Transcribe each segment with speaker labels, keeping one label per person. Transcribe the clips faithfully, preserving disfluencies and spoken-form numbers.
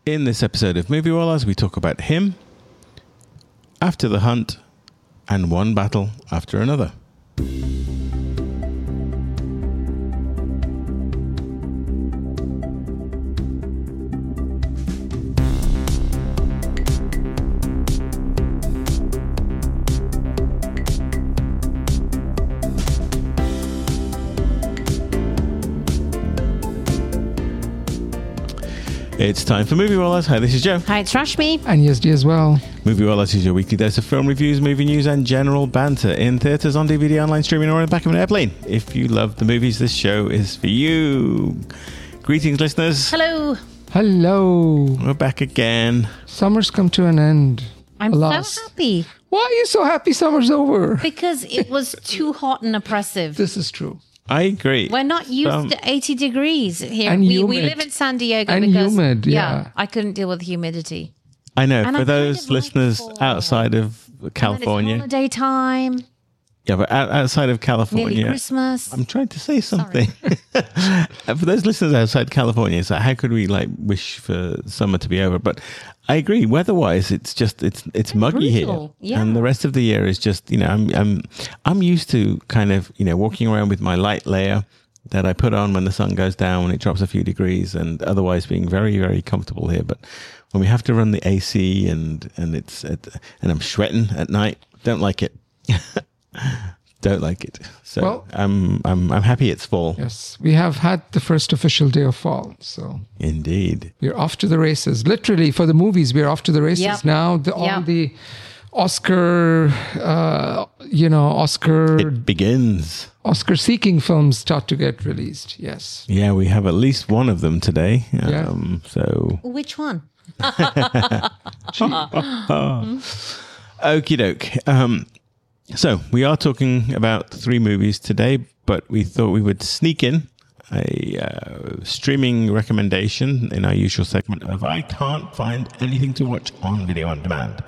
Speaker 1: In this episode of Movie Wallahs, we talk about him, After the Hunt, and one battle after another. It's time for Movie Wallahs. Hi, this is Joe.
Speaker 2: Hi, it's Rashmi.
Speaker 3: And Yesdi as well.
Speaker 1: Movie Wallahs is your weekly dose of film reviews, movie news, and general banter in theatres, on D V D, online streaming, or in the back of an airplane. If you love the movies, this show is for you. Greetings, listeners.
Speaker 2: Hello.
Speaker 3: Hello.
Speaker 1: We're back again.
Speaker 3: Summer's come to an end.
Speaker 2: I'm
Speaker 3: Alas.
Speaker 2: so happy.
Speaker 3: Why are you so happy summer's over?
Speaker 2: Because it was too hot and oppressive.
Speaker 3: This is true.
Speaker 1: I agree.
Speaker 2: We're not used
Speaker 1: Um,
Speaker 2: to eighty degrees here.
Speaker 3: And
Speaker 2: we, we
Speaker 3: humid.
Speaker 2: live in San Diego
Speaker 3: And
Speaker 2: because
Speaker 3: humid, yeah.
Speaker 2: I couldn't deal with humidity.
Speaker 1: I know.
Speaker 2: And
Speaker 1: for
Speaker 2: I
Speaker 1: those
Speaker 2: kind of like
Speaker 1: listeners
Speaker 2: fall.
Speaker 1: outside of
Speaker 2: And
Speaker 1: California.
Speaker 2: it's holiday time,
Speaker 1: Yeah, but out- outside of
Speaker 2: nearly
Speaker 1: California.
Speaker 2: Christmas.
Speaker 1: I'm trying to say something. For those listeners outside California, it's like, how could we like wish for summer to be over? But I agree. Weather-wise, it's just it's it's muggy
Speaker 2: brutal,
Speaker 1: here,
Speaker 2: yeah.
Speaker 1: and the rest of the year is just you know I'm I'm I'm used to kind of you know walking around with my light layer that I put on when the sun goes down, when it drops a few degrees, and otherwise being very very comfortable here. But when we have to run the A C and and it's and I'm sweating at night, don't like it. Don't like it. So
Speaker 3: Well-
Speaker 1: I'm I'm I'm happy it's fall.
Speaker 3: Yes, we have had the first official day of fall. So
Speaker 1: Indeed.
Speaker 3: we're off to the races. Literally, for the movies, we're off to the races
Speaker 2: Yep.
Speaker 3: now. The, all
Speaker 2: Yep.
Speaker 3: the Oscar, uh, you know, Oscar,
Speaker 1: It begins.
Speaker 3: Oscar-seeking films start to get released. Yes.
Speaker 1: Yeah, we have at least one of them today.
Speaker 3: Yeah.
Speaker 1: Um, so
Speaker 2: Which one?
Speaker 1: okie doke. Um, so we are talking about three movies today, but we thought we would sneak in a uh, streaming recommendation in our usual segment of I can't find anything to watch on video on demand.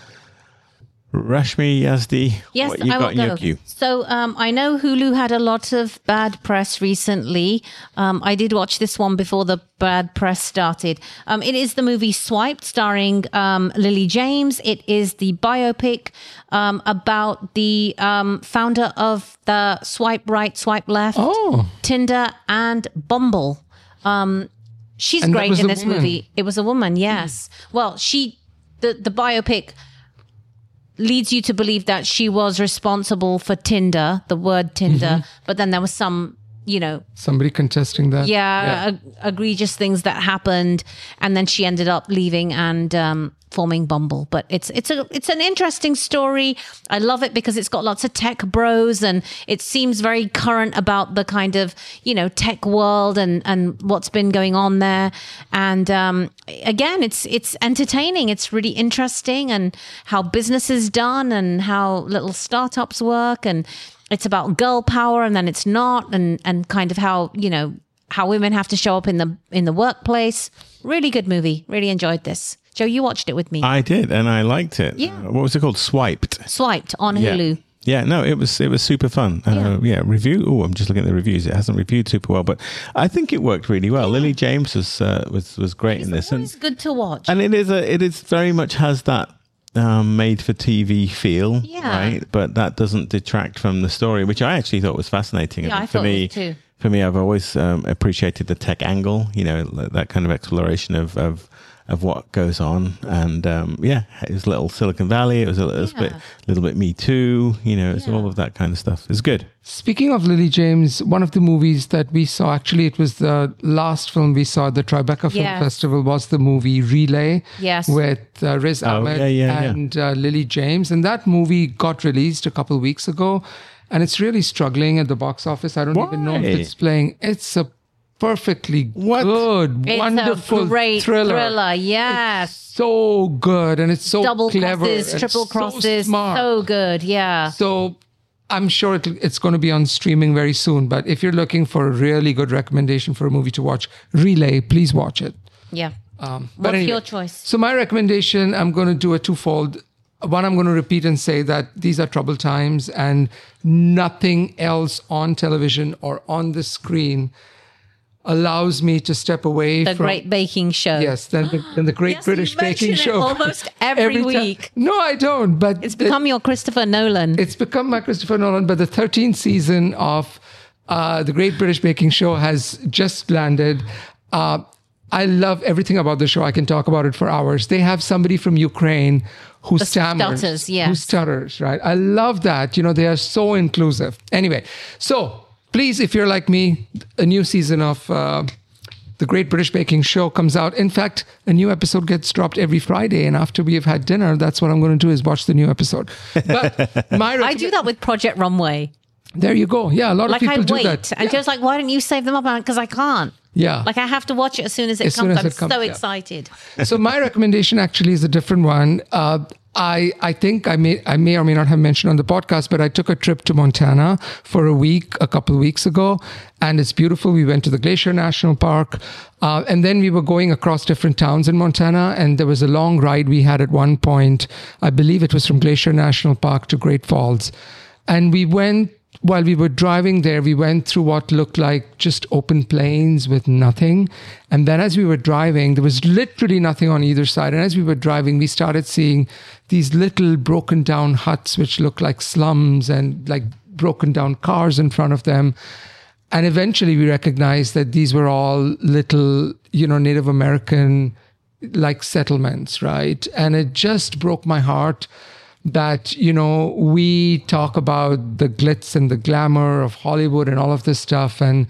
Speaker 1: Rashmi, Yazdi,
Speaker 2: Yes,
Speaker 1: what you
Speaker 2: I
Speaker 1: got
Speaker 2: will
Speaker 1: in your
Speaker 2: go.
Speaker 1: queue?
Speaker 2: So um, I know Hulu had a lot of bad press recently. Um, I did watch this one before the bad press started. Um, it is the movie Swiped, starring um, Lily James. It is the biopic um, about the um, founder of the Swipe Right, Swipe Left,
Speaker 3: Oh.
Speaker 2: Tinder, and Bumble. Um, she's
Speaker 3: And that
Speaker 2: great
Speaker 3: was
Speaker 2: in
Speaker 3: a
Speaker 2: this
Speaker 3: woman.
Speaker 2: movie. It was a woman, yes. Well, she, the the biopic leads you to believe that she was responsible for Tinder, the word Tinder,
Speaker 3: Mm-hmm.
Speaker 2: but then there was some, you know,
Speaker 3: Somebody contesting that.
Speaker 2: yeah, eg- egregious things that happened, and then she ended up leaving and um, forming Bumble. But it's it's a it's an interesting story. I love it because it's got lots of tech bros, and it seems very current about the kind of you know tech world and and what's been going on there. And um, again, it's it's entertaining. It's really interesting, and how business is done, and how little startups work, and it's about girl power, and then it's not, and and kind of how you know how women have to show up in the in the workplace. Really good movie. Really enjoyed this. Joe, you watched it with me.
Speaker 1: I did, and I liked it.
Speaker 2: Yeah.
Speaker 1: Uh, what was it called? Swiped.
Speaker 2: Swiped on
Speaker 1: Yeah.
Speaker 2: Hulu.
Speaker 1: Yeah, no, it was it was super fun. Uh, yeah.
Speaker 2: Yeah.
Speaker 1: review. Oh, I'm just looking at the reviews. It hasn't reviewed super well, but I think it worked really well. Lily James was uh, was was great in this, and
Speaker 2: It's good to watch.
Speaker 1: and it is a it is very much has that um, made for T V feel,
Speaker 2: Yeah.
Speaker 1: right? But that doesn't detract from the story, which I actually thought was fascinating.
Speaker 2: Yeah, I
Speaker 1: think for
Speaker 2: thought it
Speaker 1: me,
Speaker 2: was too.
Speaker 1: For me, I've always um, appreciated the tech angle. You know, that kind of exploration of of. of what goes on, and um, yeah, it was a little Silicon Valley. It was a little
Speaker 2: Yeah.
Speaker 1: bit, little bit Me Too. You know, it's
Speaker 2: Yeah.
Speaker 1: all of that kind of stuff. It's good.
Speaker 3: Speaking of Lily James, one of the movies that we saw, actually, it was the last film we saw at the Tribeca Film
Speaker 2: Yes.
Speaker 3: Festival, was the movie Relay
Speaker 2: Yes.
Speaker 3: with uh, Riz
Speaker 1: Oh,
Speaker 3: Ahmed
Speaker 1: yeah, yeah, yeah.
Speaker 3: and uh, Lily James. And that movie got released a couple of weeks ago, and it's really struggling at the box office. I don't even know if
Speaker 1: Why?
Speaker 3: it's playing. It's a perfectly
Speaker 1: What?
Speaker 3: good,
Speaker 2: It's
Speaker 3: wonderful
Speaker 2: a great
Speaker 3: thriller.
Speaker 2: thriller. Yes.
Speaker 3: So good, and it's so
Speaker 2: Double
Speaker 3: clever.
Speaker 2: crosses,
Speaker 3: and
Speaker 2: triple
Speaker 3: so
Speaker 2: crosses.
Speaker 3: smart.
Speaker 2: So good. Yeah.
Speaker 3: So I'm sure it, it's going to be on streaming very soon. But if you're looking for a really good recommendation for a movie to watch, Relay, please watch it.
Speaker 2: Yeah.
Speaker 3: Um, but
Speaker 2: What's
Speaker 3: anyway,
Speaker 2: your choice?
Speaker 3: So my recommendation, I'm going to do a twofold. One, I'm going to repeat and say that these are troubled times, and nothing else on television or on the screen allows me to step away
Speaker 2: The
Speaker 3: from
Speaker 2: Great Baking Show.
Speaker 3: Yes, then the, then the Great
Speaker 2: Yes,
Speaker 3: British
Speaker 2: you mention
Speaker 3: Baking
Speaker 2: it
Speaker 3: Show.
Speaker 2: almost every,
Speaker 3: ti-
Speaker 2: week.
Speaker 3: No, I don't. But
Speaker 2: It's become your Christopher Nolan.
Speaker 3: it's become my Christopher Nolan. But the thirteenth season of uh, the Great British Baking Show has just landed. Uh, I love everything about the show. I can talk about it for hours. They have somebody from Ukraine who
Speaker 2: The
Speaker 3: stammers,
Speaker 2: stutters, yes.
Speaker 3: who stutters, right? I love that. You know, they are so inclusive. Anyway, so please, if you're like me, a new season of uh, the Great British Baking Show comes out. In fact, a new episode gets dropped every Friday, and after we have had dinner, that's what I'm going to do is watch the new episode. But my
Speaker 2: I do that with Project Runway.
Speaker 3: There you go. Yeah, a lot
Speaker 2: Like
Speaker 3: of people
Speaker 2: I
Speaker 3: do
Speaker 2: wait,
Speaker 3: that.
Speaker 2: and Joe's like, "Why don't you save them up?" Because I can't.
Speaker 3: Yeah.
Speaker 2: Like I have to watch it as soon as it
Speaker 3: As
Speaker 2: comes.
Speaker 3: soon as
Speaker 2: I'm
Speaker 3: it comes,
Speaker 2: so
Speaker 3: yeah.
Speaker 2: excited.
Speaker 3: So my recommendation actually is a different one. Uh, I I think I may I may or may not have mentioned on the podcast, but I took a trip to Montana for a week a couple of weeks ago, and it's beautiful. We went to the Glacier National Park, uh, and then we were going across different towns in Montana, and there was a long ride we had at one point. I believe it was from Glacier National Park to Great Falls, and we went. While we were driving there, we went through what looked like just open plains with nothing. And then as we were driving, there was literally nothing on either side. And as we were driving, we started seeing these little broken down huts, which looked like slums and like broken down cars in front of them. And eventually we recognized that these were all little, you know, Native American like settlements, right? And it just broke my heart that, you know, we talk about the glitz and the glamour of Hollywood and all of this stuff, and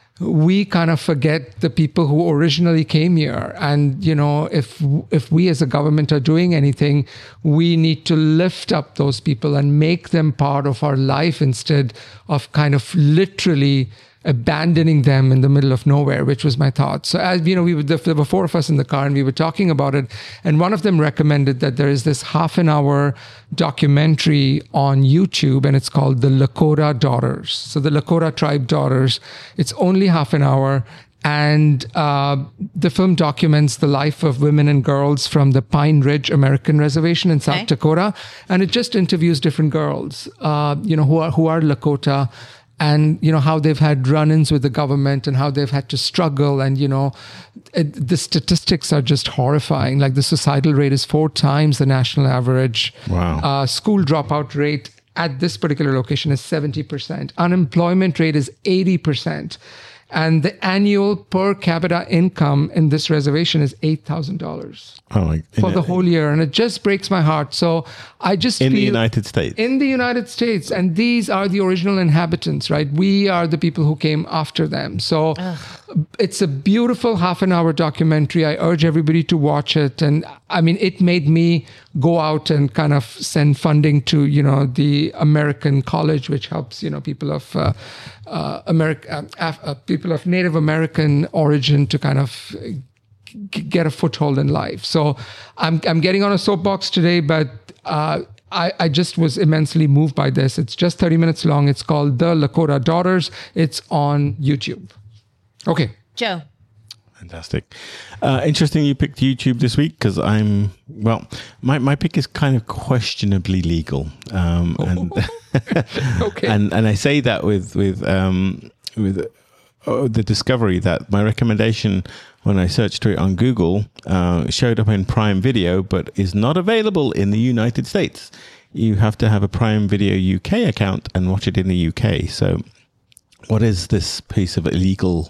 Speaker 3: we kind of forget the people who originally came here. And, you know, if if we as a government are doing anything, we need to lift up those people and make them part of our life instead of kind of literally abandoning them in the middle of nowhere, which was my thought. So as you know, we were, there were four of us in the car and we were talking about it. And one of them recommended that there is this half an hour documentary on YouTube, and it's called The Lakota Daughters. So the Lakota tribe daughters, it's only half an hour. And uh, the film documents the life of women and girls from the Pine Ridge American Reservation in South
Speaker 2: Okay.
Speaker 3: Dakota. And it just interviews different girls, uh, you know, who are, who are Lakota, and, you know, how they've had run-ins with the government and how they've had to struggle. And, you know, it, the statistics are just horrifying. Like the suicidal rate is four times the national average.
Speaker 1: Wow.
Speaker 3: Uh, school dropout rate at this particular location is seventy percent. Unemployment rate is eighty percent. And the annual per capita income in this reservation is eight thousand dollars
Speaker 1: Oh, like
Speaker 3: for
Speaker 1: in,
Speaker 3: the whole year. And it just breaks my heart. So I just
Speaker 1: in
Speaker 3: feel...
Speaker 1: the United States.
Speaker 3: In the United States. And these are the original inhabitants, right? We are the people who came after them. So Ugh. It's a beautiful half an hour documentary. I urge everybody to watch it. And I mean, it made me go out and kind of send funding to, you know, the American College, which helps, you know, people of uh, uh, America, uh, Af- uh, people of Native American origin to kind of g- get a foothold in life. So I'm I'm getting on a soapbox today, but uh, I, I just was immensely moved by this. It's just thirty minutes long. It's called The Lakota Daughters. It's on YouTube. Okay.
Speaker 2: Joe.
Speaker 1: Fantastic. Uh, interesting you picked YouTube this week because I'm, well, my, my pick is kind of questionably legal. Um, and,
Speaker 3: Okay.
Speaker 1: and and I say that with, with, um, with uh, the discovery that my recommendation when I searched for it on Google uh, showed up in Prime Video, but is not available in the United States. You have to have a Prime Video U K account and watch it in the U K. So what is this piece of illegal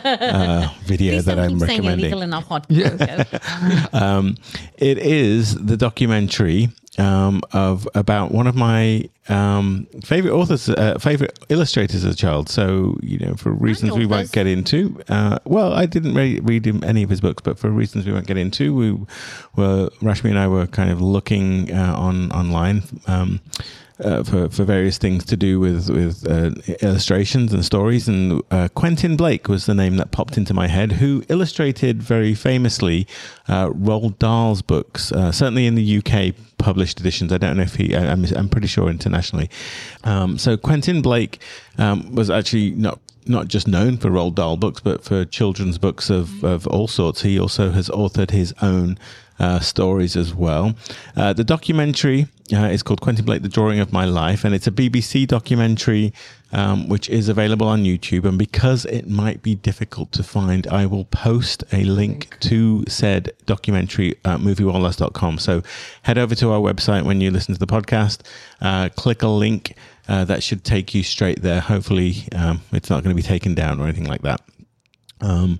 Speaker 1: uh, video
Speaker 2: Please
Speaker 1: that
Speaker 2: don't
Speaker 1: I'm
Speaker 2: keep saying
Speaker 1: recommending?
Speaker 2: illegal in our podcast. Joe.
Speaker 1: um, it is the documentary um, of about one of my um, favorite authors, uh, favorite illustrators as a child. So, you know, for reasons we won't
Speaker 2: authors.
Speaker 1: get into, uh, well, I didn't really read him, any of his books, but for reasons we won't get into, we were, Rashmi and I were kind of looking uh, on online um, Uh, for for various things to do with with uh, illustrations and stories, and uh, Quentin Blake was the name that popped into my head, who illustrated very famously uh, Roald Dahl's books, uh, certainly in the U K published editions. I don't know if he, I, I'm, I'm pretty sure internationally. Um, so Quentin Blake um, was actually not not just known for Roald Dahl books, but for children's books of, of all sorts. He also has authored his own uh, stories as well. Uh, the documentary uh, is called Quentin Blake, The Drawing of My Life, and it's a B B C documentary um, which is available on YouTube. And because it might be difficult to find, I will post a link to said documentary at movie wallers dot com. So head over to our website when you listen to the podcast, uh, click a link. Uh, that should take you straight there. Hopefully, um, it's not going to be taken down or anything like that. Um,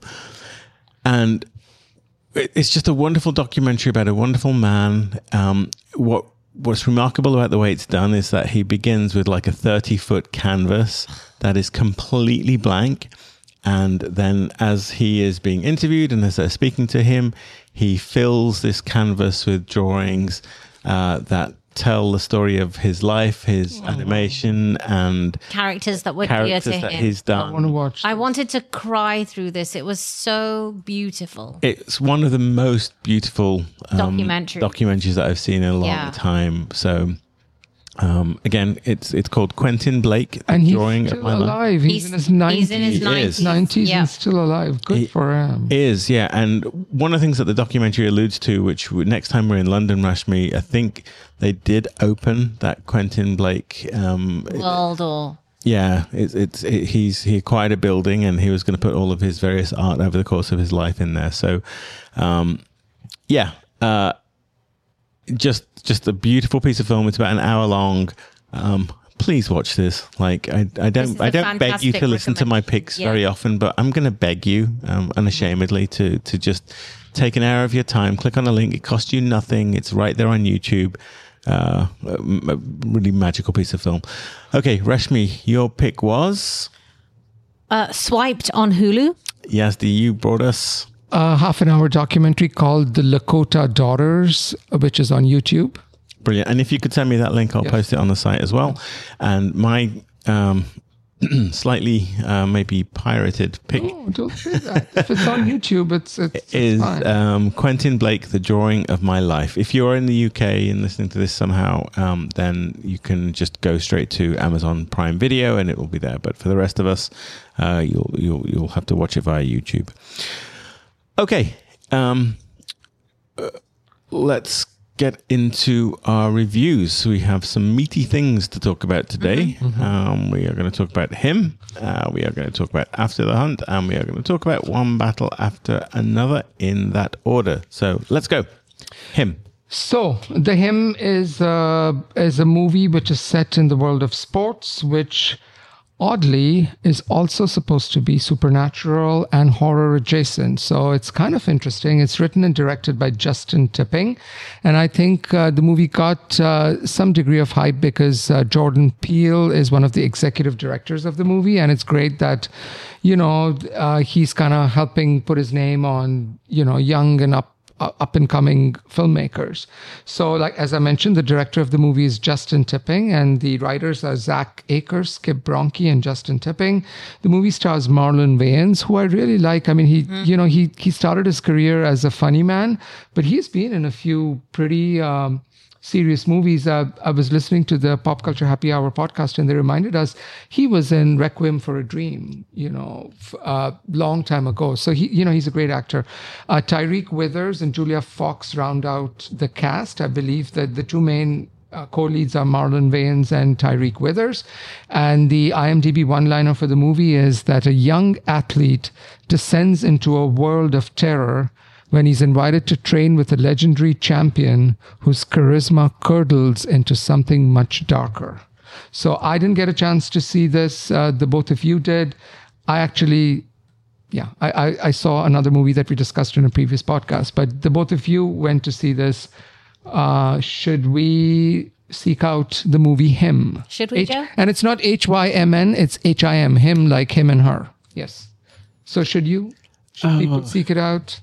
Speaker 1: and it, it's just a wonderful documentary about a wonderful man. Um, what What's remarkable about the way it's done is that he begins with like a thirty-foot canvas that is completely blank. And then as he is being interviewed and as they're speaking to him, he fills this canvas with drawings uh, that tell the story of his life, his oh. animation, and
Speaker 2: characters that were
Speaker 1: characters
Speaker 2: dear to
Speaker 1: that
Speaker 2: him.
Speaker 1: he's done.
Speaker 3: I want to watch.
Speaker 2: I this. wanted to cry through this. It was so beautiful.
Speaker 1: It's one of the most beautiful um,
Speaker 2: Documentary.
Speaker 1: documentaries that I've seen in a long
Speaker 2: Yeah.
Speaker 1: time. So, um, again, it's it's called Quentin Blake, The
Speaker 3: And he's
Speaker 1: Drawing
Speaker 3: still
Speaker 1: of My Life.
Speaker 3: alive. He's,
Speaker 2: He's-
Speaker 3: in his nineties.
Speaker 2: he's in his
Speaker 1: He is.
Speaker 2: nineties.
Speaker 3: nineties
Speaker 2: Yeah.
Speaker 3: and still alive. Good
Speaker 1: He
Speaker 3: for him.
Speaker 1: Is, yeah. And one of the things that the documentary alludes to, which we- next time we're in London, Rashmi, I think they did open that Quentin Blake. Um,
Speaker 2: World or
Speaker 1: yeah, it's, it's it, he's he acquired a building and he was going to put all of his various art over the course of his life in there. So, um, yeah, uh, just just a beautiful piece of film. It's about an hour long. Um, please watch this. Like I, I
Speaker 2: This is
Speaker 1: don't I
Speaker 2: a
Speaker 1: don't beg you to
Speaker 2: fantastic
Speaker 1: listen to my picks
Speaker 2: Yeah.
Speaker 1: very often, but I'm going to beg you um, unashamedly to to just take an hour of your time, click on a link. It costs you nothing. It's right there on YouTube. Uh, a, a really magical piece of film. Okay, Rashmi, your pick was
Speaker 2: uh, Swiped on Hulu.
Speaker 1: Yazdi. You brought us.
Speaker 3: A half an hour documentary called The Lakota Daughters, which is on YouTube.
Speaker 1: Brilliant. And if you could send me that link, I'll
Speaker 3: Yes.
Speaker 1: post it on the site as well. And my um, slightly uh, maybe pirated pick
Speaker 3: Oh, don't say that. If it's on YouTube, it's, it's, it's
Speaker 1: is
Speaker 3: fine.
Speaker 1: um, Quentin Blake, The Drawing of My Life. If you're in the U K and listening to this somehow, um, then you can just go straight to Amazon Prime Video and it will be there. But for the rest of us, uh, you'll you'll you'll have to watch it via YouTube. Okay, um, uh, let's get into our reviews. We have some meaty things to talk about today. Mm-hmm. Um, we are going to talk about Him. Uh, we are going to talk about After the Hunt, and we are going to talk about one battle after another in that order. So let's go. Him.
Speaker 3: So, The Him is uh, is a movie which is set in the world of sports, which oddly is also supposed to be supernatural and horror adjacent. So it's kind of interesting. It's written and directed by Justin Tipping. And I think uh, the movie got uh, some degree of hype because uh, Jordan Peele is one of the executive directors of the movie. And it's great that, you know, uh, he's kind of helping put his name on, you know, young and up Uh, up and coming filmmakers. So, like as I mentioned, the director of the movie is Justin Tipping, and the writers are Zach Akers, Skip Bronke, and Justin Tipping. The movie stars Marlon Wayans, who I really like. I mean, he, mm. you know, he he started his career as a funny man, but he's been in a few pretty um, serious movies. Uh, I was listening to the Pop Culture Happy Hour podcast, and they reminded us he was in Requiem for a Dream, you know, a uh, long time ago. So he, you know, he's a great actor. Uh, Tyreek Withers and Julia Fox round out the cast. I believe that the two main uh, co-leads are Marlon Wayans and Tyreek Withers. And the IMDb one-liner for the movie is that a young athlete descends into a world of terror when he's invited to train with a legendary champion whose charisma curdles into something much darker. So I didn't get a chance to see this. Uh, the both of you did. I actually, yeah, I, I, I saw another movie that we discussed in a previous podcast, but the both of you went to see this. Uh, should we seek out the movie Him?
Speaker 2: Should we,
Speaker 3: H-
Speaker 2: Joe?
Speaker 3: And it's not H Y M N, it's H I M, him, like him and her. Yes. So should you? Should
Speaker 1: Oh.
Speaker 3: people seek it out?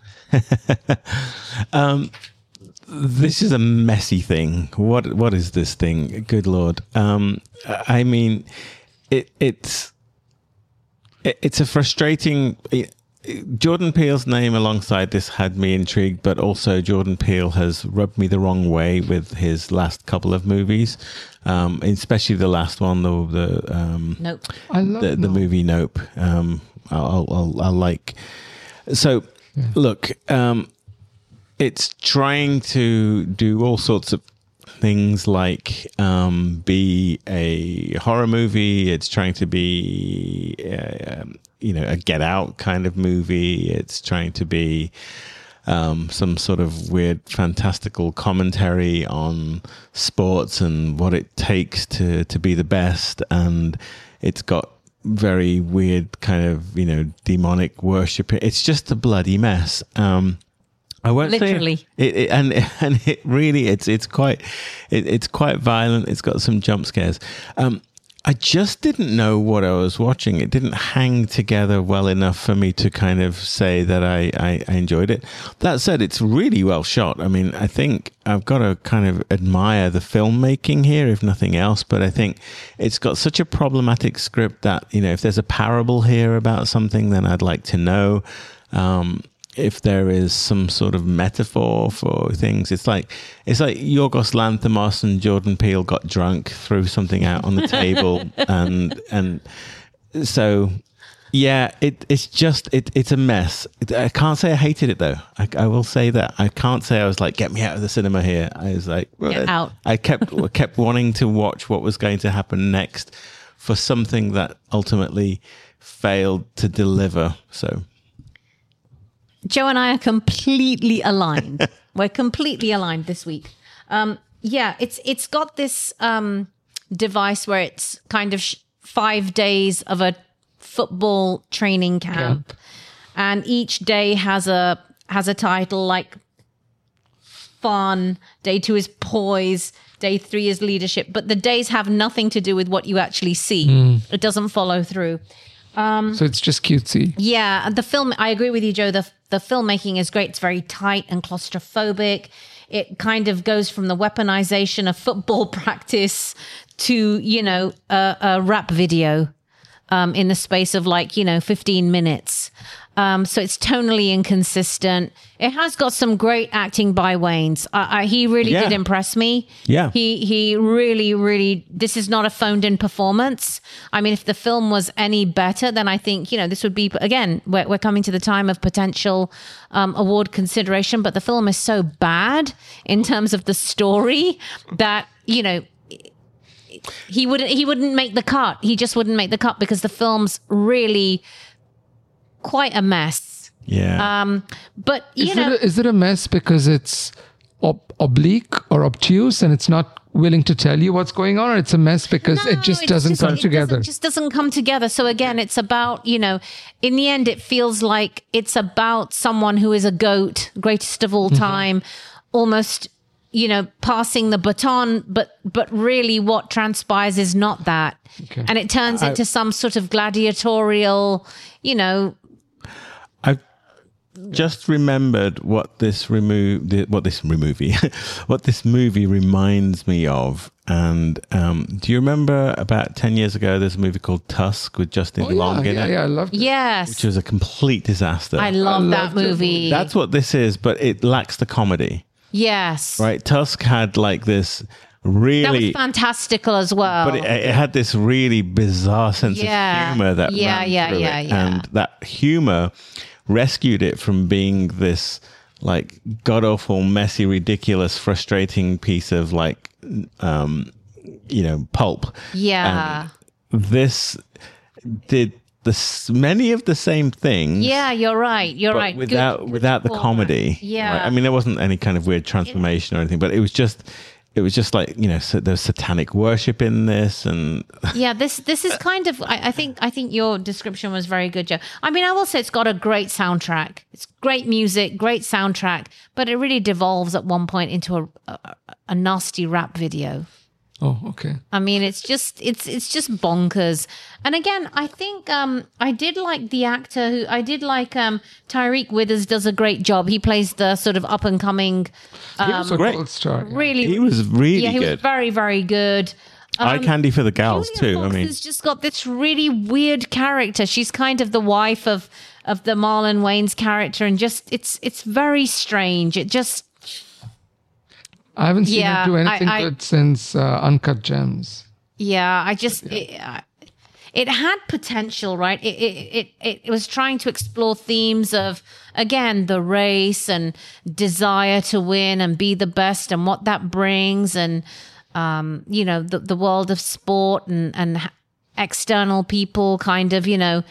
Speaker 1: um, this is a messy thing. What what is this thing? Good Lord. Um, I mean, it, it's it, it's a frustrating. Jordan Peele's name alongside this had me intrigued, but also Jordan Peele has rubbed me the wrong way with his last couple of movies, um, especially the last one, the the um,
Speaker 2: Nope.
Speaker 3: I love
Speaker 1: the, the
Speaker 3: Nope.
Speaker 1: movie Nope. Um, I'll, I'll, I'll like. So, yeah. look, um, it's trying to do all sorts of things like um, be a horror movie. It's trying to be, uh, um, you know, a Get Out kind of movie. It's trying to be um, some sort of weird, fantastical commentary on sports and what it takes to, to be the best. And it's got very weird kind of, you know, demonic worship. It's just a bloody mess. Um, I won't
Speaker 2: Literally.
Speaker 1: say it, it, and and it really it's it's quite it, it's quite violent. It's got some jump scares. Um, I just didn't know what I was watching. It didn't hang together well enough for me to kind of say that I, I, I enjoyed it. That said, it's really well shot. I mean, I think I've got to kind of admire the filmmaking here, if nothing else. But I think it's got such a problematic script that, you know, if there's a parable here about something, then I'd like to know. Um, if there is some sort of metaphor for things. It's like it's like Yorgos Lanthimos and Jordan Peele got drunk, threw something out on the table, and and so yeah, it it's just it it's a mess. It, I can't say I hated it though. I, I will say that I can't say I was like, get me out of the cinema here. I was like, well,
Speaker 2: Get out.
Speaker 1: I kept kept wanting to watch what was going to happen next for something that ultimately failed to deliver. So.
Speaker 2: Joe and I are completely aligned. We're completely aligned this week. Um, yeah, it's it's got this um, device where it's kind of sh- five days of a football training camp,
Speaker 3: Camp.
Speaker 2: and each day has a has a title like fun. Day two is poise. Day three is leadership. But the days have nothing to do with what you actually see. Mm. It doesn't follow through.
Speaker 3: Um, so it's just cutesy.
Speaker 2: Yeah, the film. I agree with you, Joe. The the filmmaking is great. It's very tight and claustrophobic. It kind of goes from the weaponization of football practice to, you know, a, a rap video um, in the space of like, you know, fifteen minutes. Um, so it's tonally inconsistent. It has got some great acting by Wayans. I, I, he really
Speaker 1: Yeah.
Speaker 2: did impress me.
Speaker 1: Yeah.
Speaker 2: He he really, really, this is not a phoned in performance. I mean, if the film was any better, then I think, you know, this would be, again, we're, we're coming to the time of potential um, award consideration, but the film is so bad in terms of the story that, you know, he wouldn't, he wouldn't make the cut. He just wouldn't make the cut because the film's really quite a mess.
Speaker 1: Yeah.
Speaker 2: Um, but, you
Speaker 3: Is,
Speaker 2: know.
Speaker 3: it a, is it a mess because it's ob- oblique or obtuse and it's not willing to tell you what's going on, or it's a mess because
Speaker 2: No,
Speaker 3: it just
Speaker 2: it's
Speaker 3: doesn't
Speaker 2: just-
Speaker 3: come
Speaker 2: it
Speaker 3: together?
Speaker 2: Doesn't, just doesn't come together. So again, it's about, you know, in the end, it feels like it's about someone who is a GOAT, greatest of all time, almost, you know, passing the baton, but but really what transpires is not that.
Speaker 3: Okay.
Speaker 2: And it turns
Speaker 1: I-
Speaker 2: into some sort of gladiatorial, you know,
Speaker 1: I just remembered what this remove what this movie what this movie reminds me of. And um, do you remember about ten years ago there's a movie called Tusk with Justin
Speaker 3: Oh,
Speaker 1: Long
Speaker 3: yeah,
Speaker 1: in
Speaker 3: yeah,
Speaker 1: it,
Speaker 3: yeah, I loved it.
Speaker 2: yes.
Speaker 1: which was a complete disaster.
Speaker 2: I love
Speaker 3: I
Speaker 2: that
Speaker 3: loved it.
Speaker 2: movie.
Speaker 1: That's what this is, but it lacks the comedy.
Speaker 2: yes.
Speaker 1: Right? Tusk had like this
Speaker 2: That was
Speaker 1: really
Speaker 2: fantastical as well.
Speaker 1: but it, it had this really bizarre sense
Speaker 2: Yeah.
Speaker 1: of humor that
Speaker 2: Yeah,
Speaker 1: ran
Speaker 2: yeah,
Speaker 1: through
Speaker 2: yeah,
Speaker 1: it.
Speaker 2: yeah.
Speaker 1: And that humor rescued it from being this like god awful, messy, ridiculous, frustrating piece of like um you know pulp.
Speaker 2: yeah.
Speaker 1: And this did the s- many of the same things.
Speaker 2: Yeah, you're right. You're
Speaker 1: But
Speaker 2: right. Good-
Speaker 1: without
Speaker 2: good
Speaker 1: without the
Speaker 2: performance.
Speaker 1: comedy,
Speaker 2: Yeah.
Speaker 1: right? I mean, there wasn't any kind of weird transformation or anything, but it was just, it was just like, you know, so there's satanic worship in this, and
Speaker 2: Yeah, this this is kind of. I, I think I think your description was very good, Joe. I mean, I will say it's got a great soundtrack. It's great music, great soundtrack, but it really devolves at one point into a a, a nasty rap video.
Speaker 3: Oh, okay.
Speaker 2: I mean, it's just it's it's just bonkers. And again, I think um, I did like the actor who I did like um, Tyreek Withers does a great job. He plays the sort of up and coming,
Speaker 3: He was a
Speaker 1: great.
Speaker 3: gold star. yeah.
Speaker 2: really.
Speaker 1: he was really
Speaker 2: yeah, he
Speaker 1: good.
Speaker 2: was very very good.
Speaker 1: Eye candy for the gals
Speaker 2: Julia
Speaker 1: too.
Speaker 2: Fox
Speaker 1: I mean,
Speaker 2: has just got this really weird character. She's kind of the wife of of the Marlon Wayans character, and just it's it's very strange. It just
Speaker 3: I haven't seen
Speaker 2: Yeah,
Speaker 3: her do anything
Speaker 2: I- I-
Speaker 3: good since uh, Uncut Gems.
Speaker 2: yeah, I just it, uh, it had potential, right? It, it it it it was trying to explore themes of, again, the race and desire to win and be the best and what that brings, and um, you know, the the world of sport and and h- external people kind of, you know,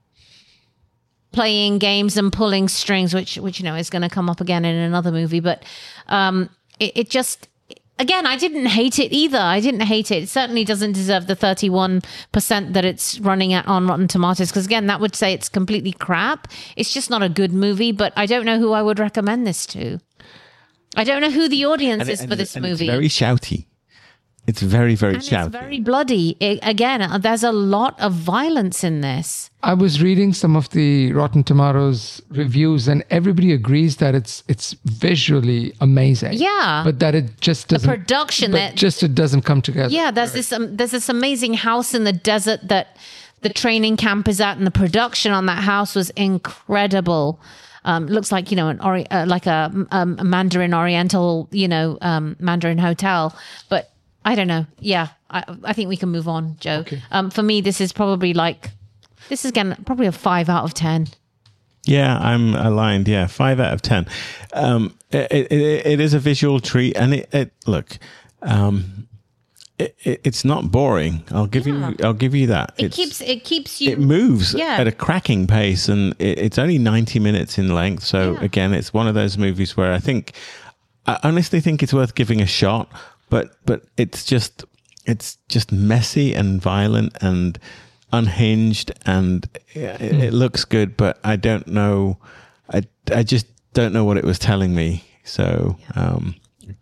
Speaker 2: playing games and pulling strings, which which you know is going to come up again in another movie. But um, it, it just, again, I didn't hate it either. I didn't hate it. It certainly doesn't deserve the thirty-one percent that it's running at on Rotten Tomatoes, because again, that would say it's completely crap. It's just not a good movie. But I don't know who I would recommend this to. I don't know who the audience
Speaker 1: And it-
Speaker 2: is
Speaker 1: and
Speaker 2: for
Speaker 1: it-
Speaker 2: this
Speaker 1: and
Speaker 2: movie.
Speaker 1: It's very shouty. It's very, very
Speaker 2: And
Speaker 1: shouty.
Speaker 2: it's very bloody. It, again, uh, there's a lot of violence in this.
Speaker 3: I was reading some of the Rotten Tomatoes reviews, and everybody agrees that it's it's visually amazing.
Speaker 2: Yeah.
Speaker 3: but that it just doesn't.
Speaker 2: production
Speaker 3: but
Speaker 2: that-
Speaker 3: just it doesn't come together.
Speaker 2: Yeah, there's this um, there's this amazing house in the desert that the training camp is at, and the production on that house was incredible. Um, looks like, you know, an ori- uh, like a, um, a Mandarin Oriental, you know, um, Mandarin hotel. But I don't know. Yeah, I, I think we can move on, Joe.
Speaker 3: Okay.
Speaker 2: Um, for me, this is probably like this is again probably a five out of ten.
Speaker 1: Yeah, I'm aligned. Yeah, five out of ten. Um, it, it, it is a visual treat, and it, it look, um, it, it, it's not boring. I'll give
Speaker 2: Yeah.
Speaker 1: you. I'll give you that.
Speaker 2: It
Speaker 1: It's-
Speaker 2: keeps it keeps you.
Speaker 1: It moves
Speaker 2: Yeah.
Speaker 1: at a cracking pace, and it, it's only ninety minutes in length. So
Speaker 2: Yeah.
Speaker 1: again, it's one of those movies where I think, I honestly think it's worth giving a shot. But but it's just it's just messy and violent and unhinged, and it, it looks good, but I don't know. I I just don't know what it was telling me. So um,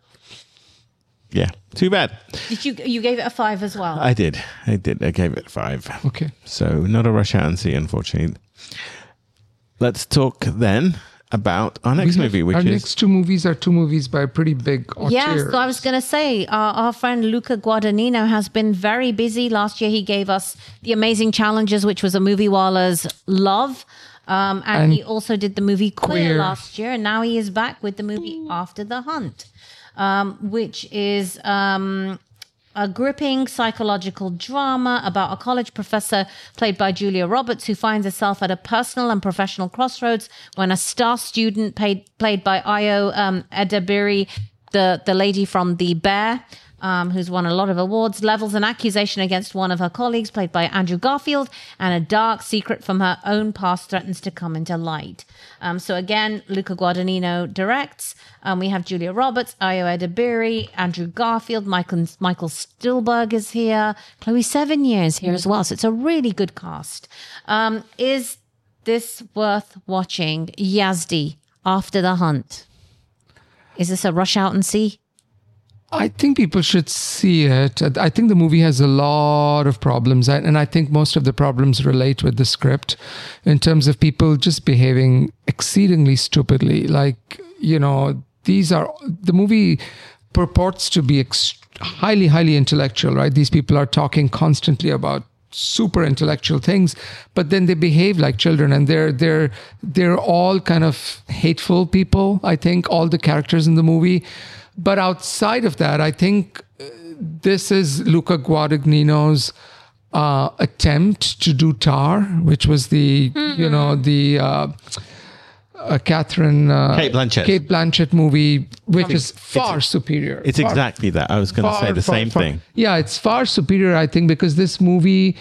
Speaker 1: yeah, too bad.
Speaker 2: Did you you gave it a five as well?
Speaker 1: I did. I did. I gave it five.
Speaker 3: Okay.
Speaker 1: So not a rush out and see, unfortunately. Let's talk then about our next
Speaker 3: We have-
Speaker 1: movie, which
Speaker 3: our
Speaker 1: is
Speaker 3: next two movies are two movies by pretty big auteur.
Speaker 2: Yes, so I was going to say, our, our friend Luca Guadagnino has been very busy. Last year, he gave us The Amazing Challenges, which was a movie Wallah's Love. Um, and,
Speaker 3: And
Speaker 2: he also did the movie Queer,
Speaker 3: Queer.
Speaker 2: last year. And now he is back with the movie After the Hunt, um, which is um, a gripping psychological drama about a college professor played by Julia Roberts who finds herself at a personal and professional crossroads when a star student paid, played by Ayo um, Edebiri, the, the lady from The Bear, um, who's won a lot of awards, levels an accusation against one of her colleagues played by Andrew Garfield, and a dark secret from her own past threatens to come into light. Um, so again, Luca Guadagnino directs. Um, we have Julia Roberts, Ayo Edebiri, Andrew Garfield, Michael Michael Stuhlbarg is here, Chloe Sevigny is here as well. So it's a really good cast. Um, is this worth watching? Yazdi, After the Hunt. Is this a rush out and see?
Speaker 3: I think people should see it. I think the movie has a lot of problems, and I think most of the problems relate with the script in terms of people just behaving exceedingly stupidly. Like, you know, these are the movie purports to be ex- highly, highly intellectual, right? These people are talking constantly about super intellectual things, but then they behave like children, and they're they're they're all kind of hateful people. I think all the characters in the movie. But outside of that, I think uh, this is Luca Guadagnino's uh, attempt to do Tar, which was the, mm-hmm. you know, the uh, uh, Catherine... Uh,
Speaker 1: Kate Blanchett.
Speaker 3: Kate Blanchett movie, which is far
Speaker 1: it's,
Speaker 3: superior.
Speaker 1: It's
Speaker 3: far,
Speaker 1: exactly that. I was going to say the
Speaker 3: far,
Speaker 1: same
Speaker 3: far,
Speaker 1: thing.
Speaker 3: Yeah, it's far superior, I think, because this movie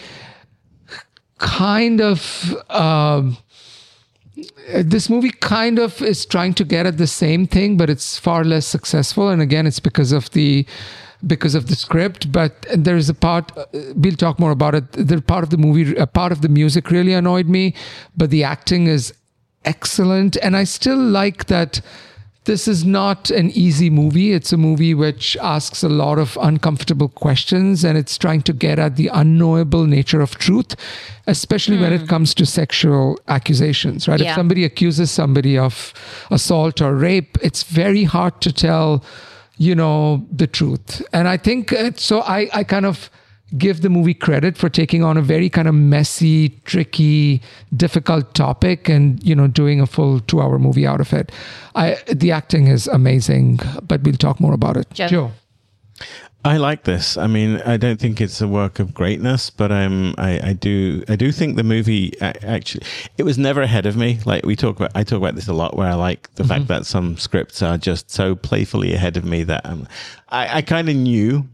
Speaker 3: kind of... Uh, this movie kind of is trying to get at the same thing, but it's far less successful. And again, it's because of the because of the script. But there is a part, we'll talk more about it. The part of the movie, a part of the music really annoyed me, but the acting is excellent. And I still like that this is not an easy movie. It's a movie which asks a lot of uncomfortable questions, and it's trying to get at the unknowable nature of truth, especially mm. when it comes to sexual accusations, right?
Speaker 2: Yeah.
Speaker 3: If somebody accuses somebody of assault or rape, it's very hard to tell, you know, the truth. And I think, uh, so I, I kind of give the movie credit for taking on a very kind of messy, tricky, difficult topic and, you know, doing a full two-hour movie out of it. I, the acting is amazing, but we'll talk more about it.
Speaker 2: Joe.
Speaker 3: Joe.
Speaker 1: I like this. I mean, I don't think it's a work of greatness, but I'm, I, I do, I do think the movie actually, it was never ahead of me. Like we talk about, I talk about this a lot, where I like the mm-hmm. fact that some scripts are just so playfully ahead of me that um, I, I kind of knew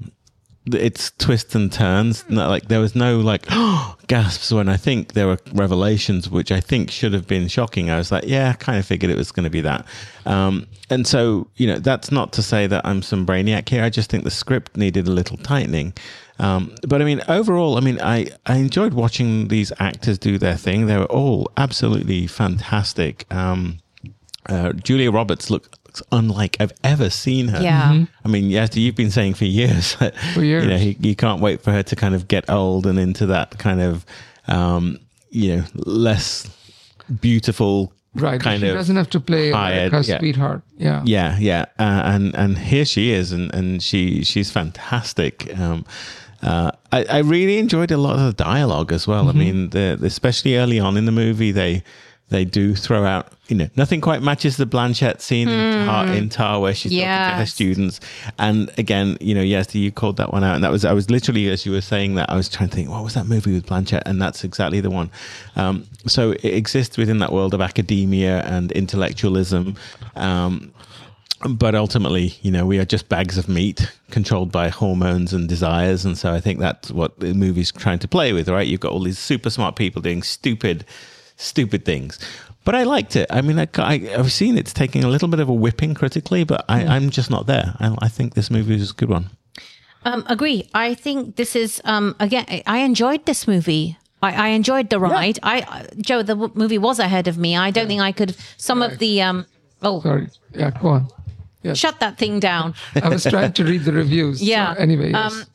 Speaker 1: its twists and turns. Like there was no like oh, gasps when I think there were revelations, which I think should have been shocking. I was like, yeah, I kind of figured it was going to be that. Um, and so, you know, that's not to say that I'm some brainiac here. I just think the script needed a little tightening. Um, but I mean, overall, I mean, I, I enjoyed watching these actors do their thing. They were all absolutely fantastic. Um, uh, Julia Roberts looked unlike I've ever seen her.
Speaker 2: Yeah. Mm-hmm.
Speaker 1: I mean, yes, you've been saying for years that
Speaker 3: for years.
Speaker 1: you know you, you can't wait for her to kind of get old and into that kind of um, you know less beautiful
Speaker 3: right.
Speaker 1: kind
Speaker 3: she
Speaker 1: of
Speaker 3: doesn't have to play like her
Speaker 1: yeah.
Speaker 3: sweetheart. Yeah,
Speaker 1: yeah, yeah. Uh, and and here she is, and and she she's fantastic. Um, uh, I, I really enjoyed a lot of the dialogue as well. Mm-hmm. I mean, the, especially early on in the movie, they. They do throw out, you know, nothing quite matches the Blanchett scene mm. in, Tar, in Tar, where she's
Speaker 2: yes.
Speaker 1: talking to her students. And again, you know, yes, you called that one out. And that was, I was literally, as you were saying that, I was trying to think, what was that movie with Blanchett? And that's exactly the one. Um, so it exists within that world of academia and intellectualism. Um, but ultimately, you know, we are just bags of meat controlled by hormones and desires. And so I think that's what the movie's trying to play with, right? You've got all these super smart people doing stupid stupid things, but I liked it. I mean, I, I, I've seen it's taking a little bit of a whipping critically, but I, mm. I'm just not there. I, I think this movie is a good one.
Speaker 2: Um, agree. I think this is um, again. I enjoyed this movie. I, I enjoyed the ride. Yeah. I Joe, the w- movie was ahead of me. I don't yeah. think I could. Some right. of the um. Oh,
Speaker 3: sorry. Yeah, go on. Yes.
Speaker 2: Shut that thing down.
Speaker 3: I was trying to read the reviews.
Speaker 2: Yeah.
Speaker 3: So anyway, yes.
Speaker 2: Um,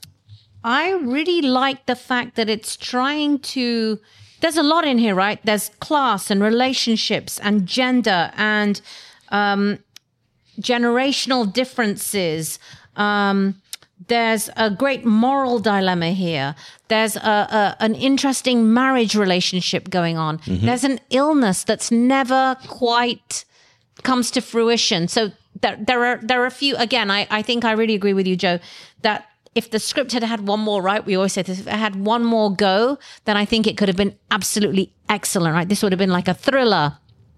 Speaker 2: I really like the fact that it's trying to. There's a lot in here, right? There's class and relationships and gender and um, generational differences. Um, there's a great moral dilemma here. There's a, a, an interesting marriage relationship going on. Mm-hmm. There's an illness that's never quite comes to fruition. So there, there are there are a few. Again, I, I think I really agree with you, Joe, that if the script had had one more, right, we always say this, if it had one more go, then I think it could have been absolutely excellent, right? This would have been like a thriller